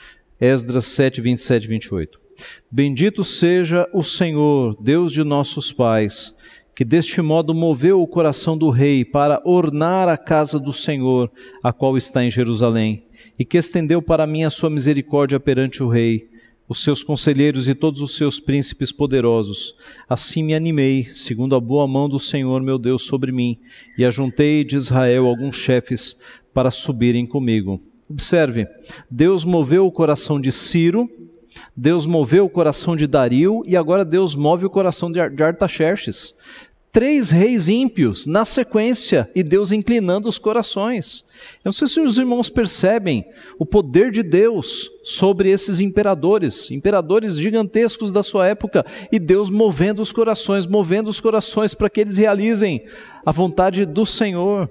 Esdras sete, vinte e sete e vinte e oito. Bendito seja o Senhor, Deus de nossos pais, que deste modo moveu o coração do rei para ornar a casa do Senhor, a qual está em Jerusalém, e que estendeu para mim a sua misericórdia perante o rei, os seus conselheiros e todos os seus príncipes poderosos. Assim me animei, segundo a boa mão do Senhor meu Deus sobre mim, e ajuntei de Israel alguns chefes para subirem comigo. Observe, Deus moveu o coração de Ciro, Deus moveu o coração de Dario, e agora Deus move o coração de Artaxerxes. Três reis ímpios na sequência, e Deus inclinando os corações. Eu não sei se os irmãos percebem o poder de Deus sobre esses imperadores, imperadores gigantescos da sua época, e Deus movendo os corações, movendo os corações para que eles realizem a vontade do Senhor.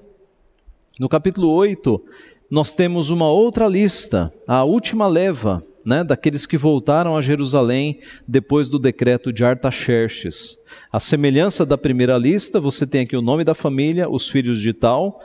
No capítulo oito, nós temos uma outra lista, a última leva, né, daqueles que voltaram a Jerusalém depois do decreto de Artaxerxes. A semelhança da primeira lista, você tem aqui o nome da família, os filhos de tal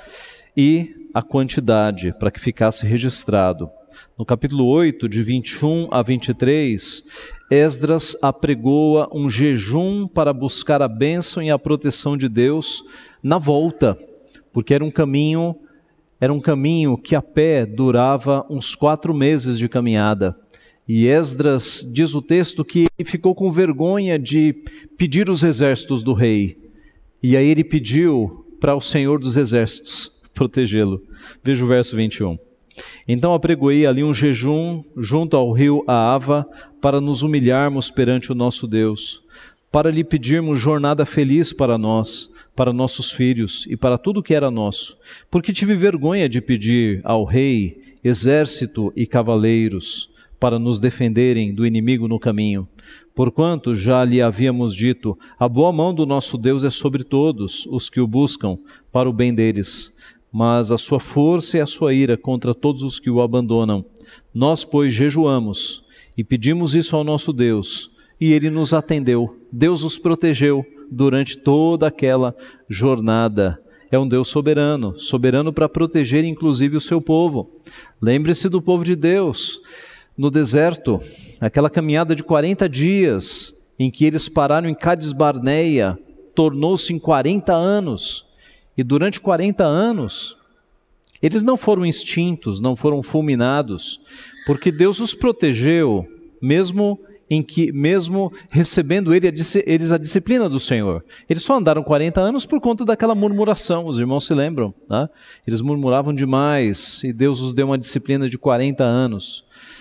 e a quantidade, para que ficasse registrado. No capítulo oito, de vinte e um a vinte e três, Esdras apregoa um jejum para buscar a bênção e a proteção de Deus na volta, porque era um caminho, era um caminho que a pé durava uns quatro meses de caminhada. E Esdras diz o texto que ele ficou com vergonha de pedir os exércitos do rei. E aí ele pediu para o Senhor dos exércitos protegê-lo. Veja o verso vinte e um. Então apregoei ali um jejum junto ao rio Ahava para nos humilharmos perante o nosso Deus, para lhe pedirmos jornada feliz para nós, para nossos filhos e para tudo que era nosso, porque tive vergonha de pedir ao rei exército e cavaleiros, para nos defenderem do inimigo no caminho. Porquanto já lhe havíamos dito, a boa mão do nosso Deus é sobre todos os que o buscam para o bem deles, mas a sua força e a sua ira contra todos os que o abandonam. Nós, pois, jejuamos e pedimos isso ao nosso Deus, e ele nos atendeu. Deus os protegeu durante toda aquela jornada. É um Deus soberano, soberano para proteger inclusive o seu povo. Lembre-se do povo de Deus no deserto, aquela caminhada de quarenta dias, em que eles pararam em Cades Barneia, tornou-se em quarenta anos, e durante quarenta anos, eles não foram extintos, não foram fulminados, porque Deus os protegeu, mesmo em que, mesmo recebendo ele, eles a disciplina do Senhor. Eles só andaram quarenta anos por conta daquela murmuração, os irmãos se lembram, né? Eles murmuravam demais, e Deus os deu uma disciplina de quarenta anos.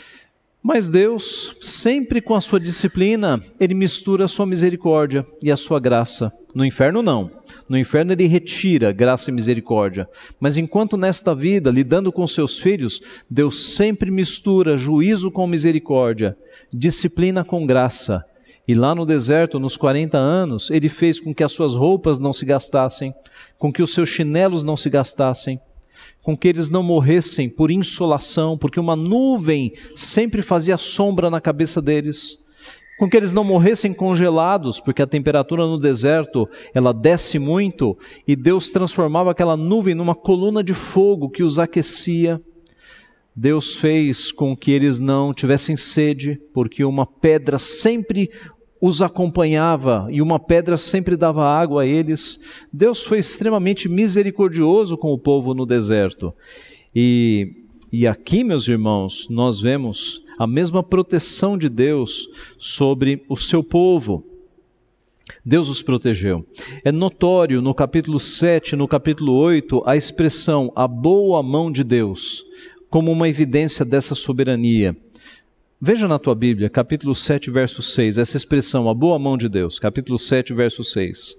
Mas Deus, sempre com a sua disciplina, Ele mistura a sua misericórdia e a sua graça. No inferno não. No inferno Ele retira graça e misericórdia. Mas enquanto nesta vida, lidando com seus filhos, Deus sempre mistura juízo com misericórdia, disciplina com graça. E lá no deserto, nos quarenta anos, Ele fez com que as suas roupas não se gastassem, com que os seus chinelos não se gastassem, com que eles não morressem por insolação, porque uma nuvem sempre fazia sombra na cabeça deles, com que eles não morressem congelados, porque a temperatura no deserto, ela desce muito, e Deus transformava aquela nuvem numa coluna de fogo que os aquecia. Deus fez com que eles não tivessem sede, porque uma pedra sempre os acompanhava e uma pedra sempre dava água a eles. Deus foi extremamente misericordioso com o povo no deserto. E, e aqui, meus irmãos, nós vemos a mesma proteção de Deus sobre o seu povo. Deus os protegeu. É notório no capítulo sete, no capítulo oito, a expressão a boa mão de Deus, como uma evidência dessa soberania. Veja na tua Bíblia, capítulo sete, verso seis, essa expressão, a boa mão de Deus, capítulo sete, verso seis.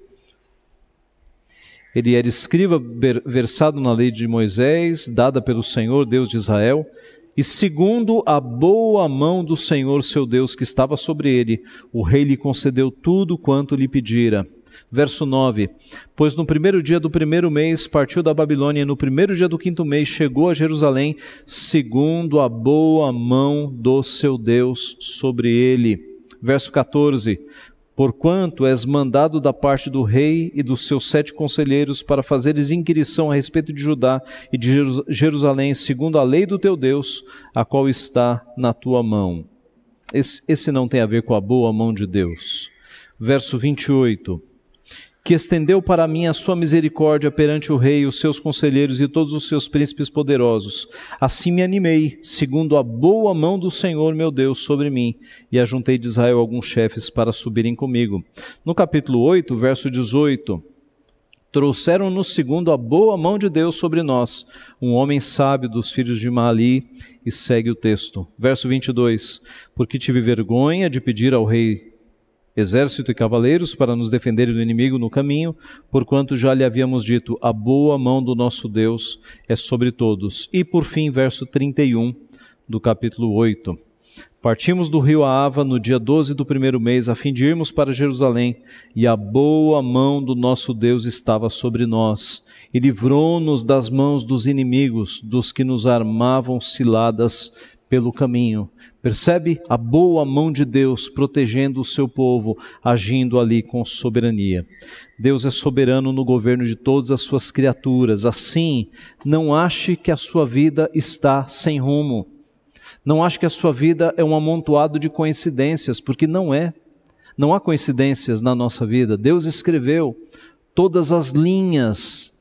Ele era escriba versado na lei de Moisés, dada pelo Senhor, Deus de Israel, e segundo a boa mão do Senhor, seu Deus, que estava sobre ele, o rei lhe concedeu tudo quanto lhe pedira. Verso nove, pois no primeiro dia do primeiro mês partiu da Babilônia, e no primeiro dia do quinto mês chegou a Jerusalém, segundo a boa mão do seu Deus sobre ele. Verso quatorze, porquanto és mandado da parte do rei e dos seus sete conselheiros para fazeres inquirição a respeito de Judá e de Jerusalém, segundo a lei do teu Deus, a qual está na tua mão. Esse, esse não tem a ver com a boa mão de Deus. Verso vinte e oito, que estendeu para mim a sua misericórdia perante o rei, os seus conselheiros e todos os seus príncipes poderosos. Assim me animei, segundo a boa mão do Senhor meu Deus sobre mim, e ajuntei de Israel alguns chefes para subirem comigo. No capítulo oito, verso dezoito, trouxeram-nos segundo a boa mão de Deus sobre nós, um homem sábio dos filhos de Maali, e segue o texto. Verso vinte e dois, porque tive vergonha de pedir ao rei exército e cavaleiros para nos defenderem do inimigo no caminho, porquanto já lhe havíamos dito, a boa mão do nosso Deus é sobre todos. E por fim, verso trinta e um do capítulo oito. Partimos do rio Ahava no dia doze do primeiro mês, a fim de irmos para Jerusalém, e a boa mão do nosso Deus estava sobre nós, e livrou-nos das mãos dos inimigos, dos que nos armavam ciladas pelo caminho. Percebe a boa mão de Deus protegendo o seu povo, agindo ali com soberania. Deus é soberano no governo de todas as suas criaturas. Assim, não ache que a sua vida está sem rumo. Não ache que a sua vida é um amontoado de coincidências, porque não é. Não há coincidências na nossa vida. Deus escreveu todas as linhas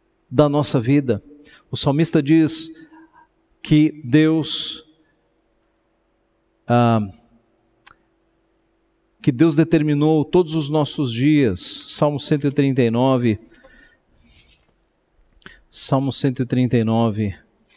da nossa vida. O salmista diz que Deus... Ah, que Deus determinou todos os nossos dias. Salmo cento e trinta e nove. Salmo cento e trinta e nove.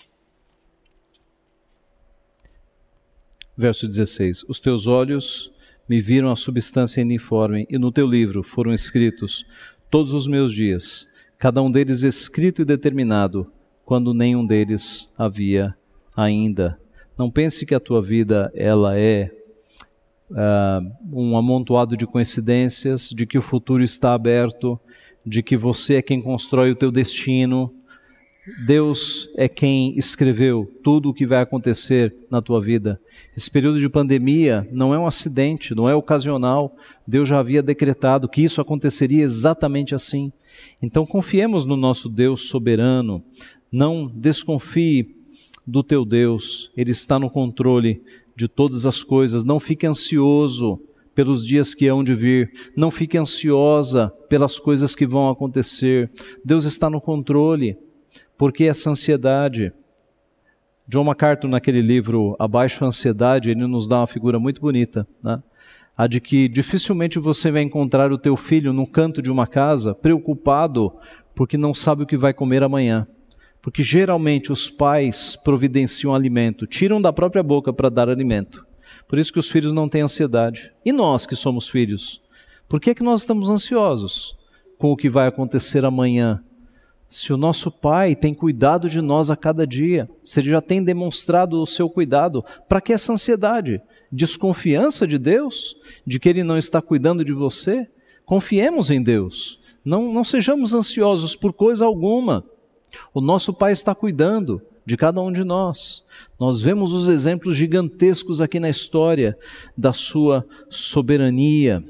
Verso dezesseis. Os teus olhos me viram a substância uniforme, e no teu livro foram escritos todos os meus dias, cada um deles escrito e determinado, quando nenhum deles havia ainda. Não pense que a tua vida ela é uh, um amontoado de coincidências, de que o futuro está aberto, de que você é quem constrói o teu destino. Deus é quem escreveu tudo o que vai acontecer na tua vida. Esse período de pandemia não é um acidente, não é ocasional. Deus já havia decretado que isso aconteceria exatamente assim. Então confiemos no nosso Deus soberano. Não desconfie do teu Deus. Ele está no controle de todas as coisas. Não fique ansioso pelos dias que hão de vir. Não fique ansiosa pelas coisas que vão acontecer. Deus está no controle. Por que essa ansiedade? John MacArthur, naquele livro Abaixo a Ansiedade, ele nos dá uma figura muito bonita, né? A de que dificilmente você vai encontrar o teu filho no canto de uma casa preocupado porque não sabe o que vai comer amanhã. Porque geralmente os pais providenciam alimento, tiram da própria boca para dar alimento. Por isso que os filhos não têm ansiedade. E nós que somos filhos? Por que é que nós estamos ansiosos com o que vai acontecer amanhã? Se o nosso Pai tem cuidado de nós a cada dia, se Ele já tem demonstrado o seu cuidado, para que essa ansiedade? Desconfiança de Deus? De que Ele não está cuidando de você? Confiemos em Deus. Não, não sejamos ansiosos por coisa alguma. O nosso Pai está cuidando de cada um de nós. Nós vemos os exemplos gigantescos aqui na história da sua soberania.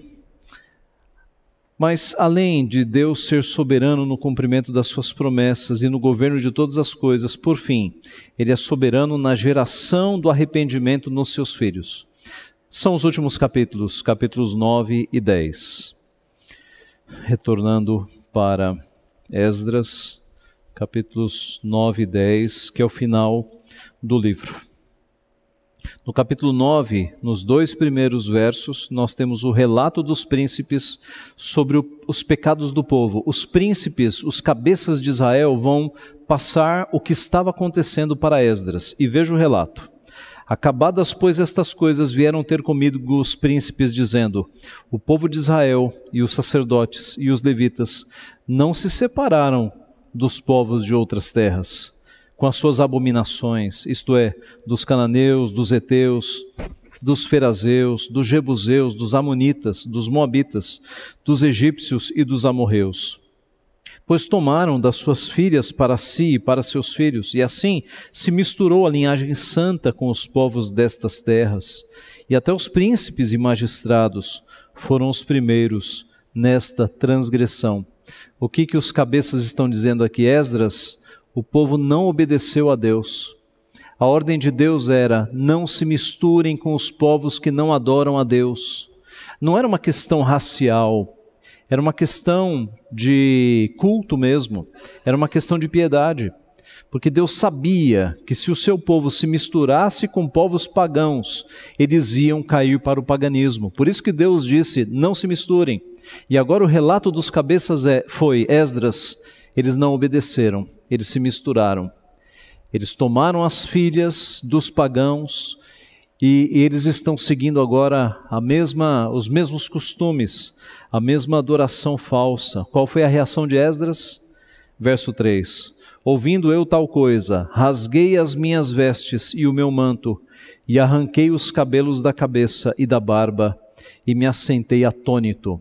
Mas além de Deus ser soberano no cumprimento das suas promessas e no governo de todas as coisas, por fim, Ele é soberano na geração do arrependimento nos seus filhos. São os últimos capítulos, capítulos nove e dez. Retornando para Esdras, capítulos nove e dez, que é o final do livro. No capítulo nove, nos dois primeiros versos, nós temos o relato dos príncipes sobre o, os pecados do povo. Os príncipes, os cabeças de Israel, vão passar o que estava acontecendo para Esdras. E veja o relato. Acabadas, pois, estas coisas, vieram ter comigo os príncipes, dizendo: o povo de Israel e os sacerdotes e os levitas não se separaram dos povos de outras terras, com as suas abominações, isto é, dos cananeus, dos heteus, dos ferazeus, dos jebuseus, dos amonitas, dos moabitas, dos egípcios e dos amorreus. Pois tomaram das suas filhas para si e para seus filhos, e assim se misturou a linhagem santa com os povos destas terras, e até os príncipes e magistrados foram os primeiros nesta transgressão. O que que os cabeças estão dizendo aqui? Esdras: o povo não obedeceu a Deus. A ordem de Deus era: não se misturem com os povos que não adoram a Deus. Não era uma questão racial, era uma questão de culto mesmo, era uma questão de piedade. Porque Deus sabia que se o seu povo se misturasse com povos pagãos, eles iam cair para o paganismo. Por isso que Deus disse: não se misturem. E agora o relato dos cabeças é, foi, Esdras, eles não obedeceram, eles se misturaram. Eles tomaram as filhas dos pagãos e, e eles estão seguindo agora a mesma, os mesmos costumes, a mesma adoração falsa. Qual foi a reação de Esdras? Verso três. Ouvindo eu tal coisa, rasguei as minhas vestes e o meu manto, e arranquei os cabelos da cabeça e da barba, e me assentei atônito.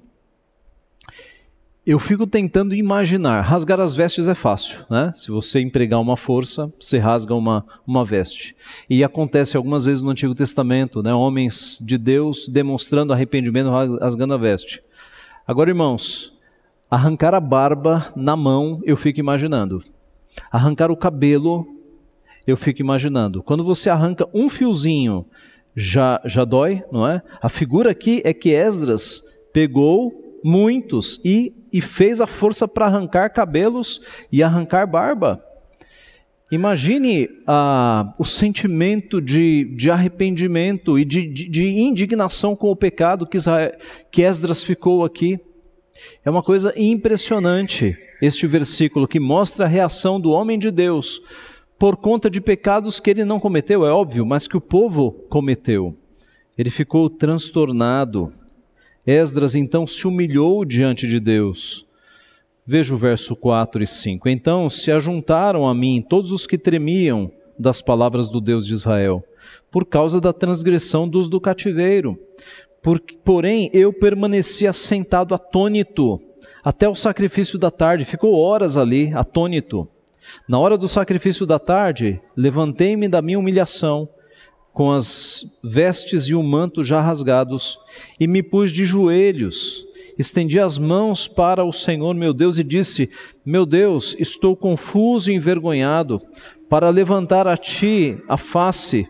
Eu fico tentando imaginar, rasgar as vestes é fácil, né? Se você empregar uma força, você rasga uma, uma veste. E acontece algumas vezes no Antigo Testamento, né? Homens de Deus demonstrando arrependimento, rasgando a veste. Agora, irmãos, arrancar a barba na mão, eu fico imaginando. Arrancar o cabelo, eu fico imaginando. Quando você arranca um fiozinho, já, já dói, não é? A figura aqui é que Esdras pegou muitos e, e fez a força para arrancar cabelos e arrancar barba. Imagine ah, o sentimento de, de arrependimento e de, de, de indignação com o pecado que, Israel, que Esdras ficou aqui. É uma coisa impressionante este versículo que mostra a reação do homem de Deus por conta de pecados que ele não cometeu, é óbvio, mas que o povo cometeu. Ele ficou transtornado. Esdras então se humilhou diante de Deus. Veja o verso quatro e cinco. Então se ajuntaram a mim todos os que tremiam das palavras do Deus de Israel, por causa da transgressão dos do cativeiro. Por, porém, eu permaneci assentado atônito até o sacrifício da tarde. Ficou horas ali, atônito. Na hora do sacrifício da tarde, levantei-me da minha humilhação, com as vestes e o manto já rasgados, e me pus de joelhos. Estendi as mãos para o Senhor meu Deus e disse: meu Deus, estou confuso e envergonhado para levantar a ti a face,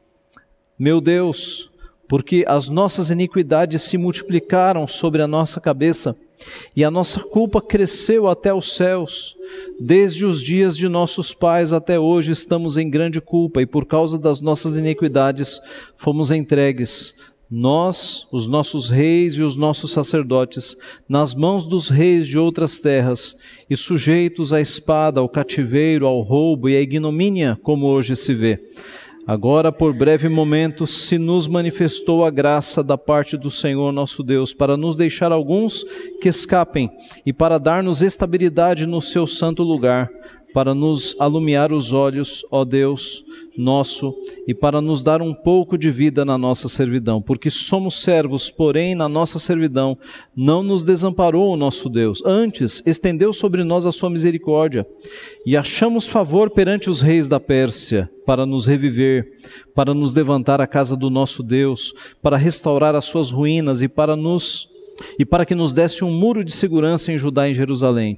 meu Deus, porque as nossas iniquidades se multiplicaram sobre a nossa cabeça e a nossa culpa cresceu até os céus. Desde os dias de nossos pais até hoje estamos em grande culpa, e por causa das nossas iniquidades fomos entregues, nós, os nossos reis e os nossos sacerdotes, nas mãos dos reis de outras terras, e sujeitos à espada, ao cativeiro, ao roubo e à ignomínia, como hoje se vê. Agora, por breve momento, se nos manifestou a graça da parte do Senhor nosso Deus, para nos deixar alguns que escapem e para dar-nos estabilidade no seu santo lugar, para nos alumiar os olhos, ó Deus nosso, e para nos dar um pouco de vida na nossa servidão, porque somos servos, porém na nossa servidão não nos desamparou o nosso Deus, antes estendeu sobre nós a sua misericórdia, e achamos favor perante os reis da Pérsia, para nos reviver, para nos levantar a casa do nosso Deus, para restaurar as suas ruínas e para nos e para que nos desse um muro de segurança em Judá e em Jerusalém.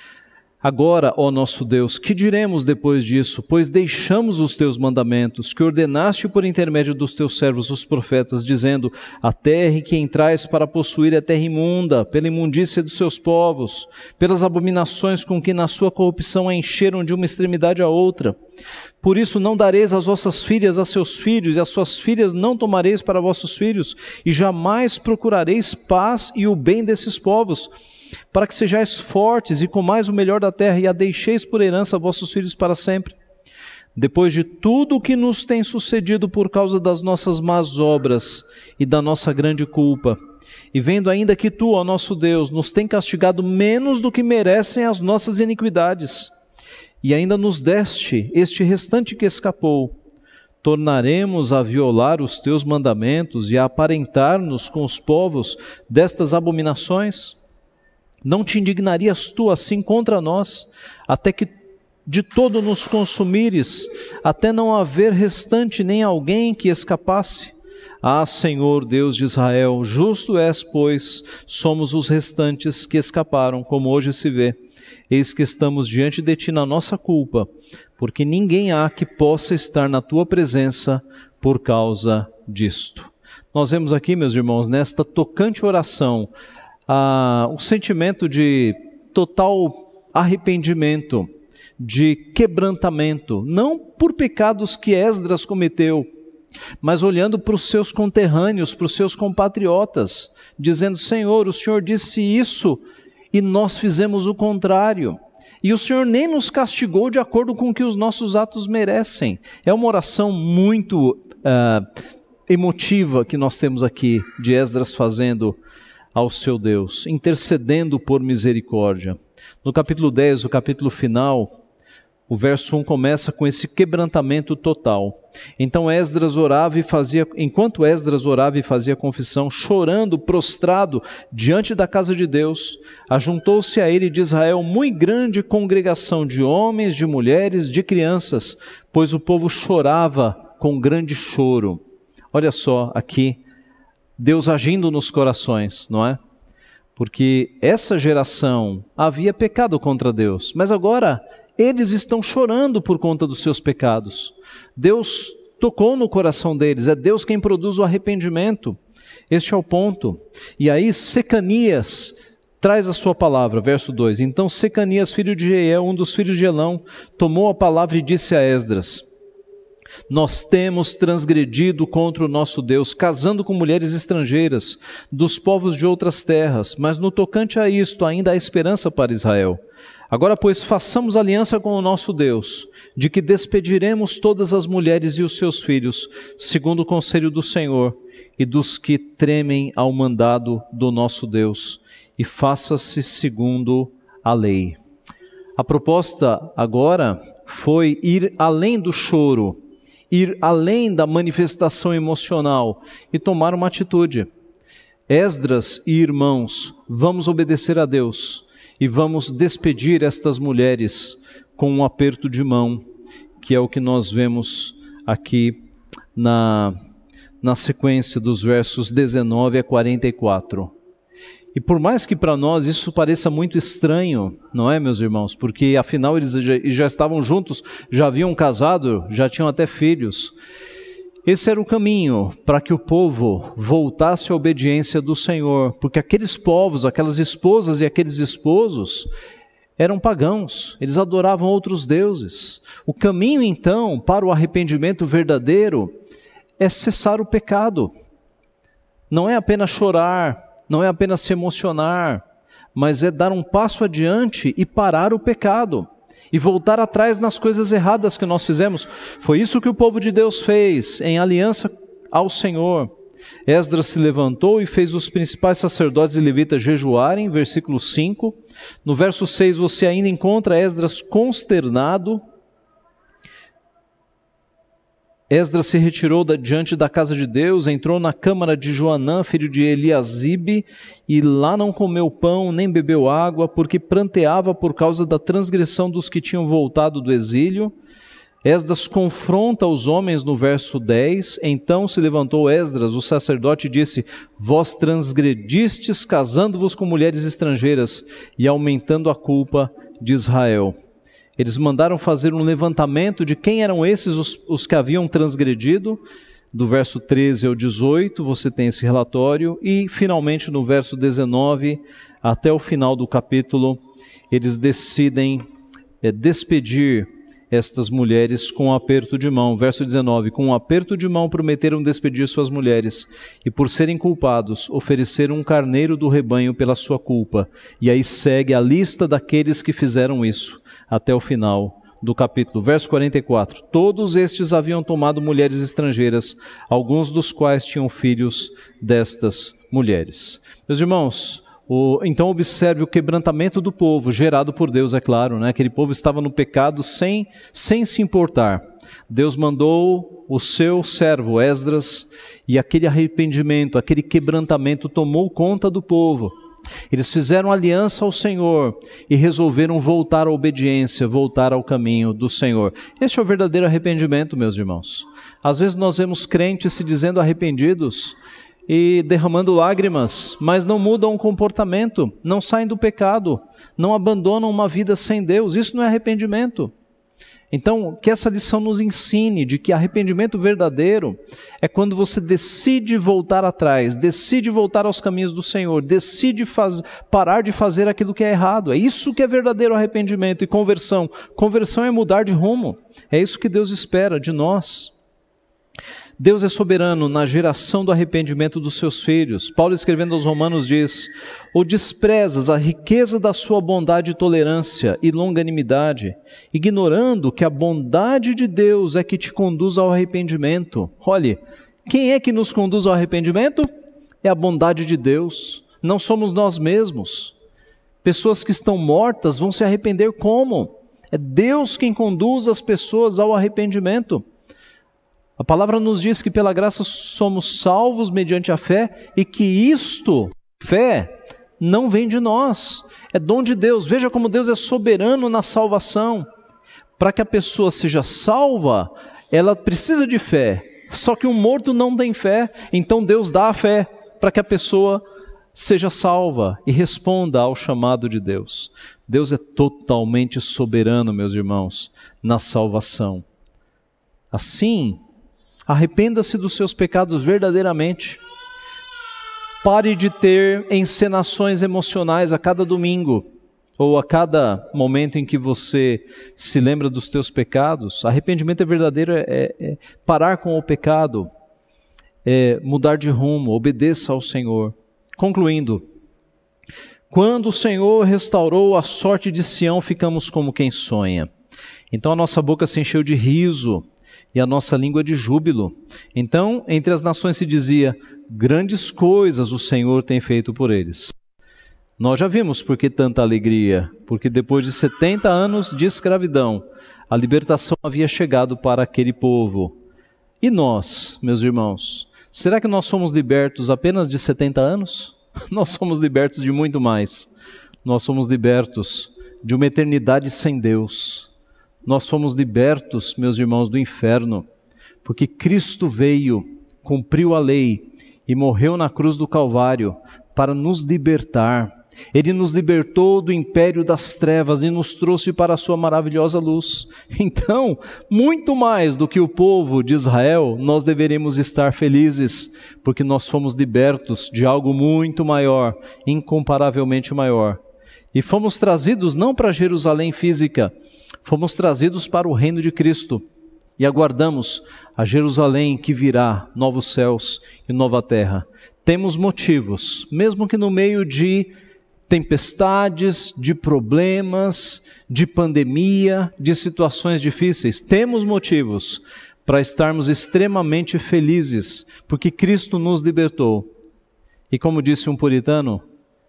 Agora, ó nosso Deus, que diremos depois disso? Pois deixamos os teus mandamentos, que ordenaste por intermédio dos teus servos os profetas, dizendo: a terra em que entrais para possuir é terra imunda, pela imundícia dos seus povos, pelas abominações com que na sua corrupção a encheram de uma extremidade a outra. Por isso não dareis as vossas filhas a seus filhos, e as suas filhas não tomareis para vossos filhos, e jamais procurareis paz e o bem desses povos, para que sejais fortes e comais o melhor da terra, e a deixeis por herança a vossos filhos para sempre. Depois de tudo o que nos tem sucedido por causa das nossas más obras e da nossa grande culpa, e vendo ainda que tu, ó nosso Deus, nos tem castigado menos do que merecem as nossas iniquidades, e ainda nos deste este restante que escapou, tornaremos a violar os teus mandamentos e a aparentar-nos com os povos destas abominações? Não te indignarias tu assim contra nós, até que de todo nos consumires, até não haver restante nem alguém que escapasse? Ah, Senhor Deus de Israel, justo és, pois somos os restantes que escaparam, como hoje se vê. Eis que estamos diante de ti na nossa culpa, porque ninguém há que possa estar na tua presença por causa disto. Nós vemos aqui, meus irmãos, nesta tocante oração, Ah, um sentimento de total arrependimento, de quebrantamento, não por pecados que Esdras cometeu, mas olhando para os seus conterrâneos, para os seus compatriotas, dizendo: Senhor, o Senhor disse isso e nós fizemos o contrário, e o Senhor nem nos castigou de acordo com o que os nossos atos merecem. É uma oração muito uh, emotiva que nós temos aqui, de Esdras fazendo ao seu Deus, intercedendo por misericórdia. No capítulo dez, o capítulo final, o verso um começa com esse quebrantamento total. Então Esdras orava e fazia, enquanto Esdras orava e fazia confissão, chorando, prostrado diante da casa de Deus, ajuntou-se a ele de Israel muito grande congregação de homens, de mulheres, de crianças, pois o povo chorava com grande choro. Olha só aqui, Deus agindo nos corações, não é? Porque essa geração havia pecado contra Deus, mas agora eles estão chorando por conta dos seus pecados. Deus tocou no coração deles, é Deus quem produz o arrependimento. Este é o ponto. E aí Secanias traz a sua palavra, verso dois. Então Secanias, filho de Jeiel, um dos filhos de Elão, tomou a palavra e disse a Esdras: nós temos transgredido contra o nosso Deus, casando com mulheres estrangeiras, dos povos de outras terras, mas no tocante a isto ainda há esperança para Israel. Agora, pois, façamos aliança com o nosso Deus, de que despediremos todas as mulheres e os seus filhos, segundo o conselho do Senhor, e dos que tremem ao mandado do nosso Deus, e faça-se segundo a lei. A proposta agora foi ir além do choro, ir além da manifestação emocional e tomar uma atitude. Esdras e irmãos, vamos obedecer a Deus e vamos despedir estas mulheres com um aperto de mão, que é o que nós vemos aqui na, na sequência dos versos dezenove a quarenta e quatro. E por mais que para nós isso pareça muito estranho, não é, meus irmãos? Porque afinal eles já, já estavam juntos, já haviam casado, já tinham até filhos. Esse era o caminho para que o povo voltasse à obediência do Senhor, porque aqueles povos, aquelas esposas e aqueles esposos eram pagãos, eles adoravam outros deuses. O caminho então para o arrependimento verdadeiro é cessar o pecado. Não é apenas chorar, não é apenas se emocionar, mas é dar um passo adiante e parar o pecado e voltar atrás nas coisas erradas que nós fizemos. Foi isso que o povo de Deus fez em aliança ao Senhor. Esdras se levantou e fez os principais sacerdotes e levitas jejuarem, versículo cinco. No verso seis você ainda encontra Esdras consternado. Esdras se retirou da, diante da casa de Deus, entrou na câmara de Joanã, filho de Eliasibe, e lá não comeu pão, nem bebeu água, porque pranteava por causa da transgressão dos que tinham voltado do exílio. Esdras confronta os homens no verso dez. Então se levantou Esdras, o sacerdote, e disse: vós transgredistes, casando-vos com mulheres estrangeiras e aumentando a culpa de Israel. Eles mandaram fazer um levantamento de quem eram esses os, os que haviam transgredido. Do verso treze ao dezoito você tem esse relatório. E finalmente no verso dezenove até o final do capítulo, eles decidem é, despedir estas mulheres com um aperto de mão. Verso dezenove, com um aperto de mão prometeram despedir suas mulheres, e por serem culpados, ofereceram um carneiro do rebanho pela sua culpa. E aí segue a lista daqueles que fizeram isso, até o final do capítulo. Verso quarenta e quatro, todos estes haviam tomado mulheres estrangeiras, alguns dos quais tinham filhos destas mulheres. Meus irmãos, O, então observe o quebrantamento do povo, gerado por Deus, é claro, né? Aquele povo estava no pecado sem, sem se importar. Deus mandou o seu servo Esdras, e aquele arrependimento, aquele quebrantamento tomou conta do povo. Eles fizeram aliança ao Senhor e resolveram voltar à obediência, voltar ao caminho do Senhor. Este é o verdadeiro arrependimento, meus irmãos. Às vezes nós vemos crentes se dizendo arrependidos e derramando lágrimas, mas não mudam o comportamento, não saem do pecado, não abandonam uma vida sem Deus. Isso não é arrependimento. Então, que essa lição nos ensine de que arrependimento verdadeiro é quando você decide voltar atrás, decide voltar aos caminhos do Senhor, decide faz, parar de fazer aquilo que é errado. É isso que é verdadeiro arrependimento e conversão. Conversão é mudar de rumo. É isso que Deus espera de nós. Deus é soberano na geração do arrependimento dos seus filhos. Paulo, escrevendo aos Romanos, diz: ou desprezas a riqueza da sua bondade, tolerância e longanimidade, ignorando que a bondade de Deus é que te conduz ao arrependimento. Olhe, quem é que nos conduz ao arrependimento? É a bondade de Deus, não somos nós mesmos. Pessoas que estão mortas vão se arrepender como? É Deus quem conduz as pessoas ao arrependimento. A palavra nos diz que pela graça somos salvos mediante a fé, e que isto, fé, não vem de nós, é dom de Deus. Veja como Deus é soberano na salvação. Para que a pessoa seja salva, ela precisa de fé, só que um morto não tem fé, então Deus dá a fé para que a pessoa seja salva e responda ao chamado de Deus. Deus é totalmente soberano, meus irmãos, na salvação. Assim, arrependa-se dos seus pecados verdadeiramente. Pare de ter encenações emocionais a cada domingo, ou a cada momento em que você se lembra dos teus pecados. Arrependimento é verdadeiro, é, é parar com o pecado, é mudar de rumo, obedeça ao Senhor. Concluindo, quando o Senhor restaurou a sorte de Sião, ficamos como quem sonha. Então a nossa boca se encheu de riso, e a nossa língua de júbilo. Então, entre as nações se dizia: grandes coisas o Senhor tem feito por eles. Nós já vimos por que tanta alegria, porque depois de setenta anos de escravidão, a libertação havia chegado para aquele povo. E nós, meus irmãos, será que nós somos libertos apenas de setenta anos? Nós somos libertos de muito mais. Nós somos libertos de uma eternidade sem Deus. Nós somos libertos, meus irmãos, do inferno, porque Cristo veio, cumpriu a lei e morreu na cruz do Calvário para nos libertar. Ele nos libertou do império das trevas e nos trouxe para a sua maravilhosa luz. Então, muito mais do que o povo de Israel, nós deveremos estar felizes, porque nós fomos libertos de algo muito maior, incomparavelmente maior. E fomos trazidos não para Jerusalém física, fomos trazidos para o reino de Cristo. E aguardamos a Jerusalém que virá, novos céus e nova terra. Temos motivos, mesmo que no meio de tempestades, de problemas, de pandemia, de situações difíceis, temos motivos para estarmos extremamente felizes, porque Cristo nos libertou. E como disse um puritano,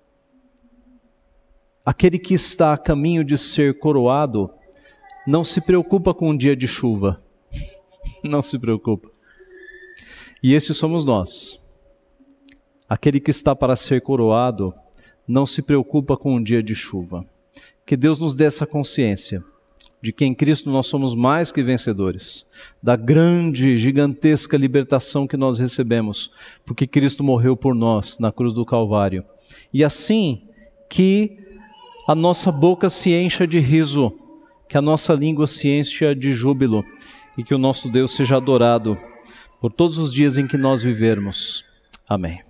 aquele que está a caminho de ser coroado, não se preocupa com um dia de chuva. Não se preocupa. E esses somos nós. Aquele que está para ser coroado, não se preocupa com um dia de chuva. Que Deus nos dê essa consciência de que em Cristo nós somos mais que vencedores, da grande, gigantesca libertação que nós recebemos, porque Cristo morreu por nós na cruz do Calvário. E assim que a nossa boca se encha de riso, que a nossa língua se encha de júbilo, e que o nosso Deus seja adorado por todos os dias em que nós vivermos. Amém.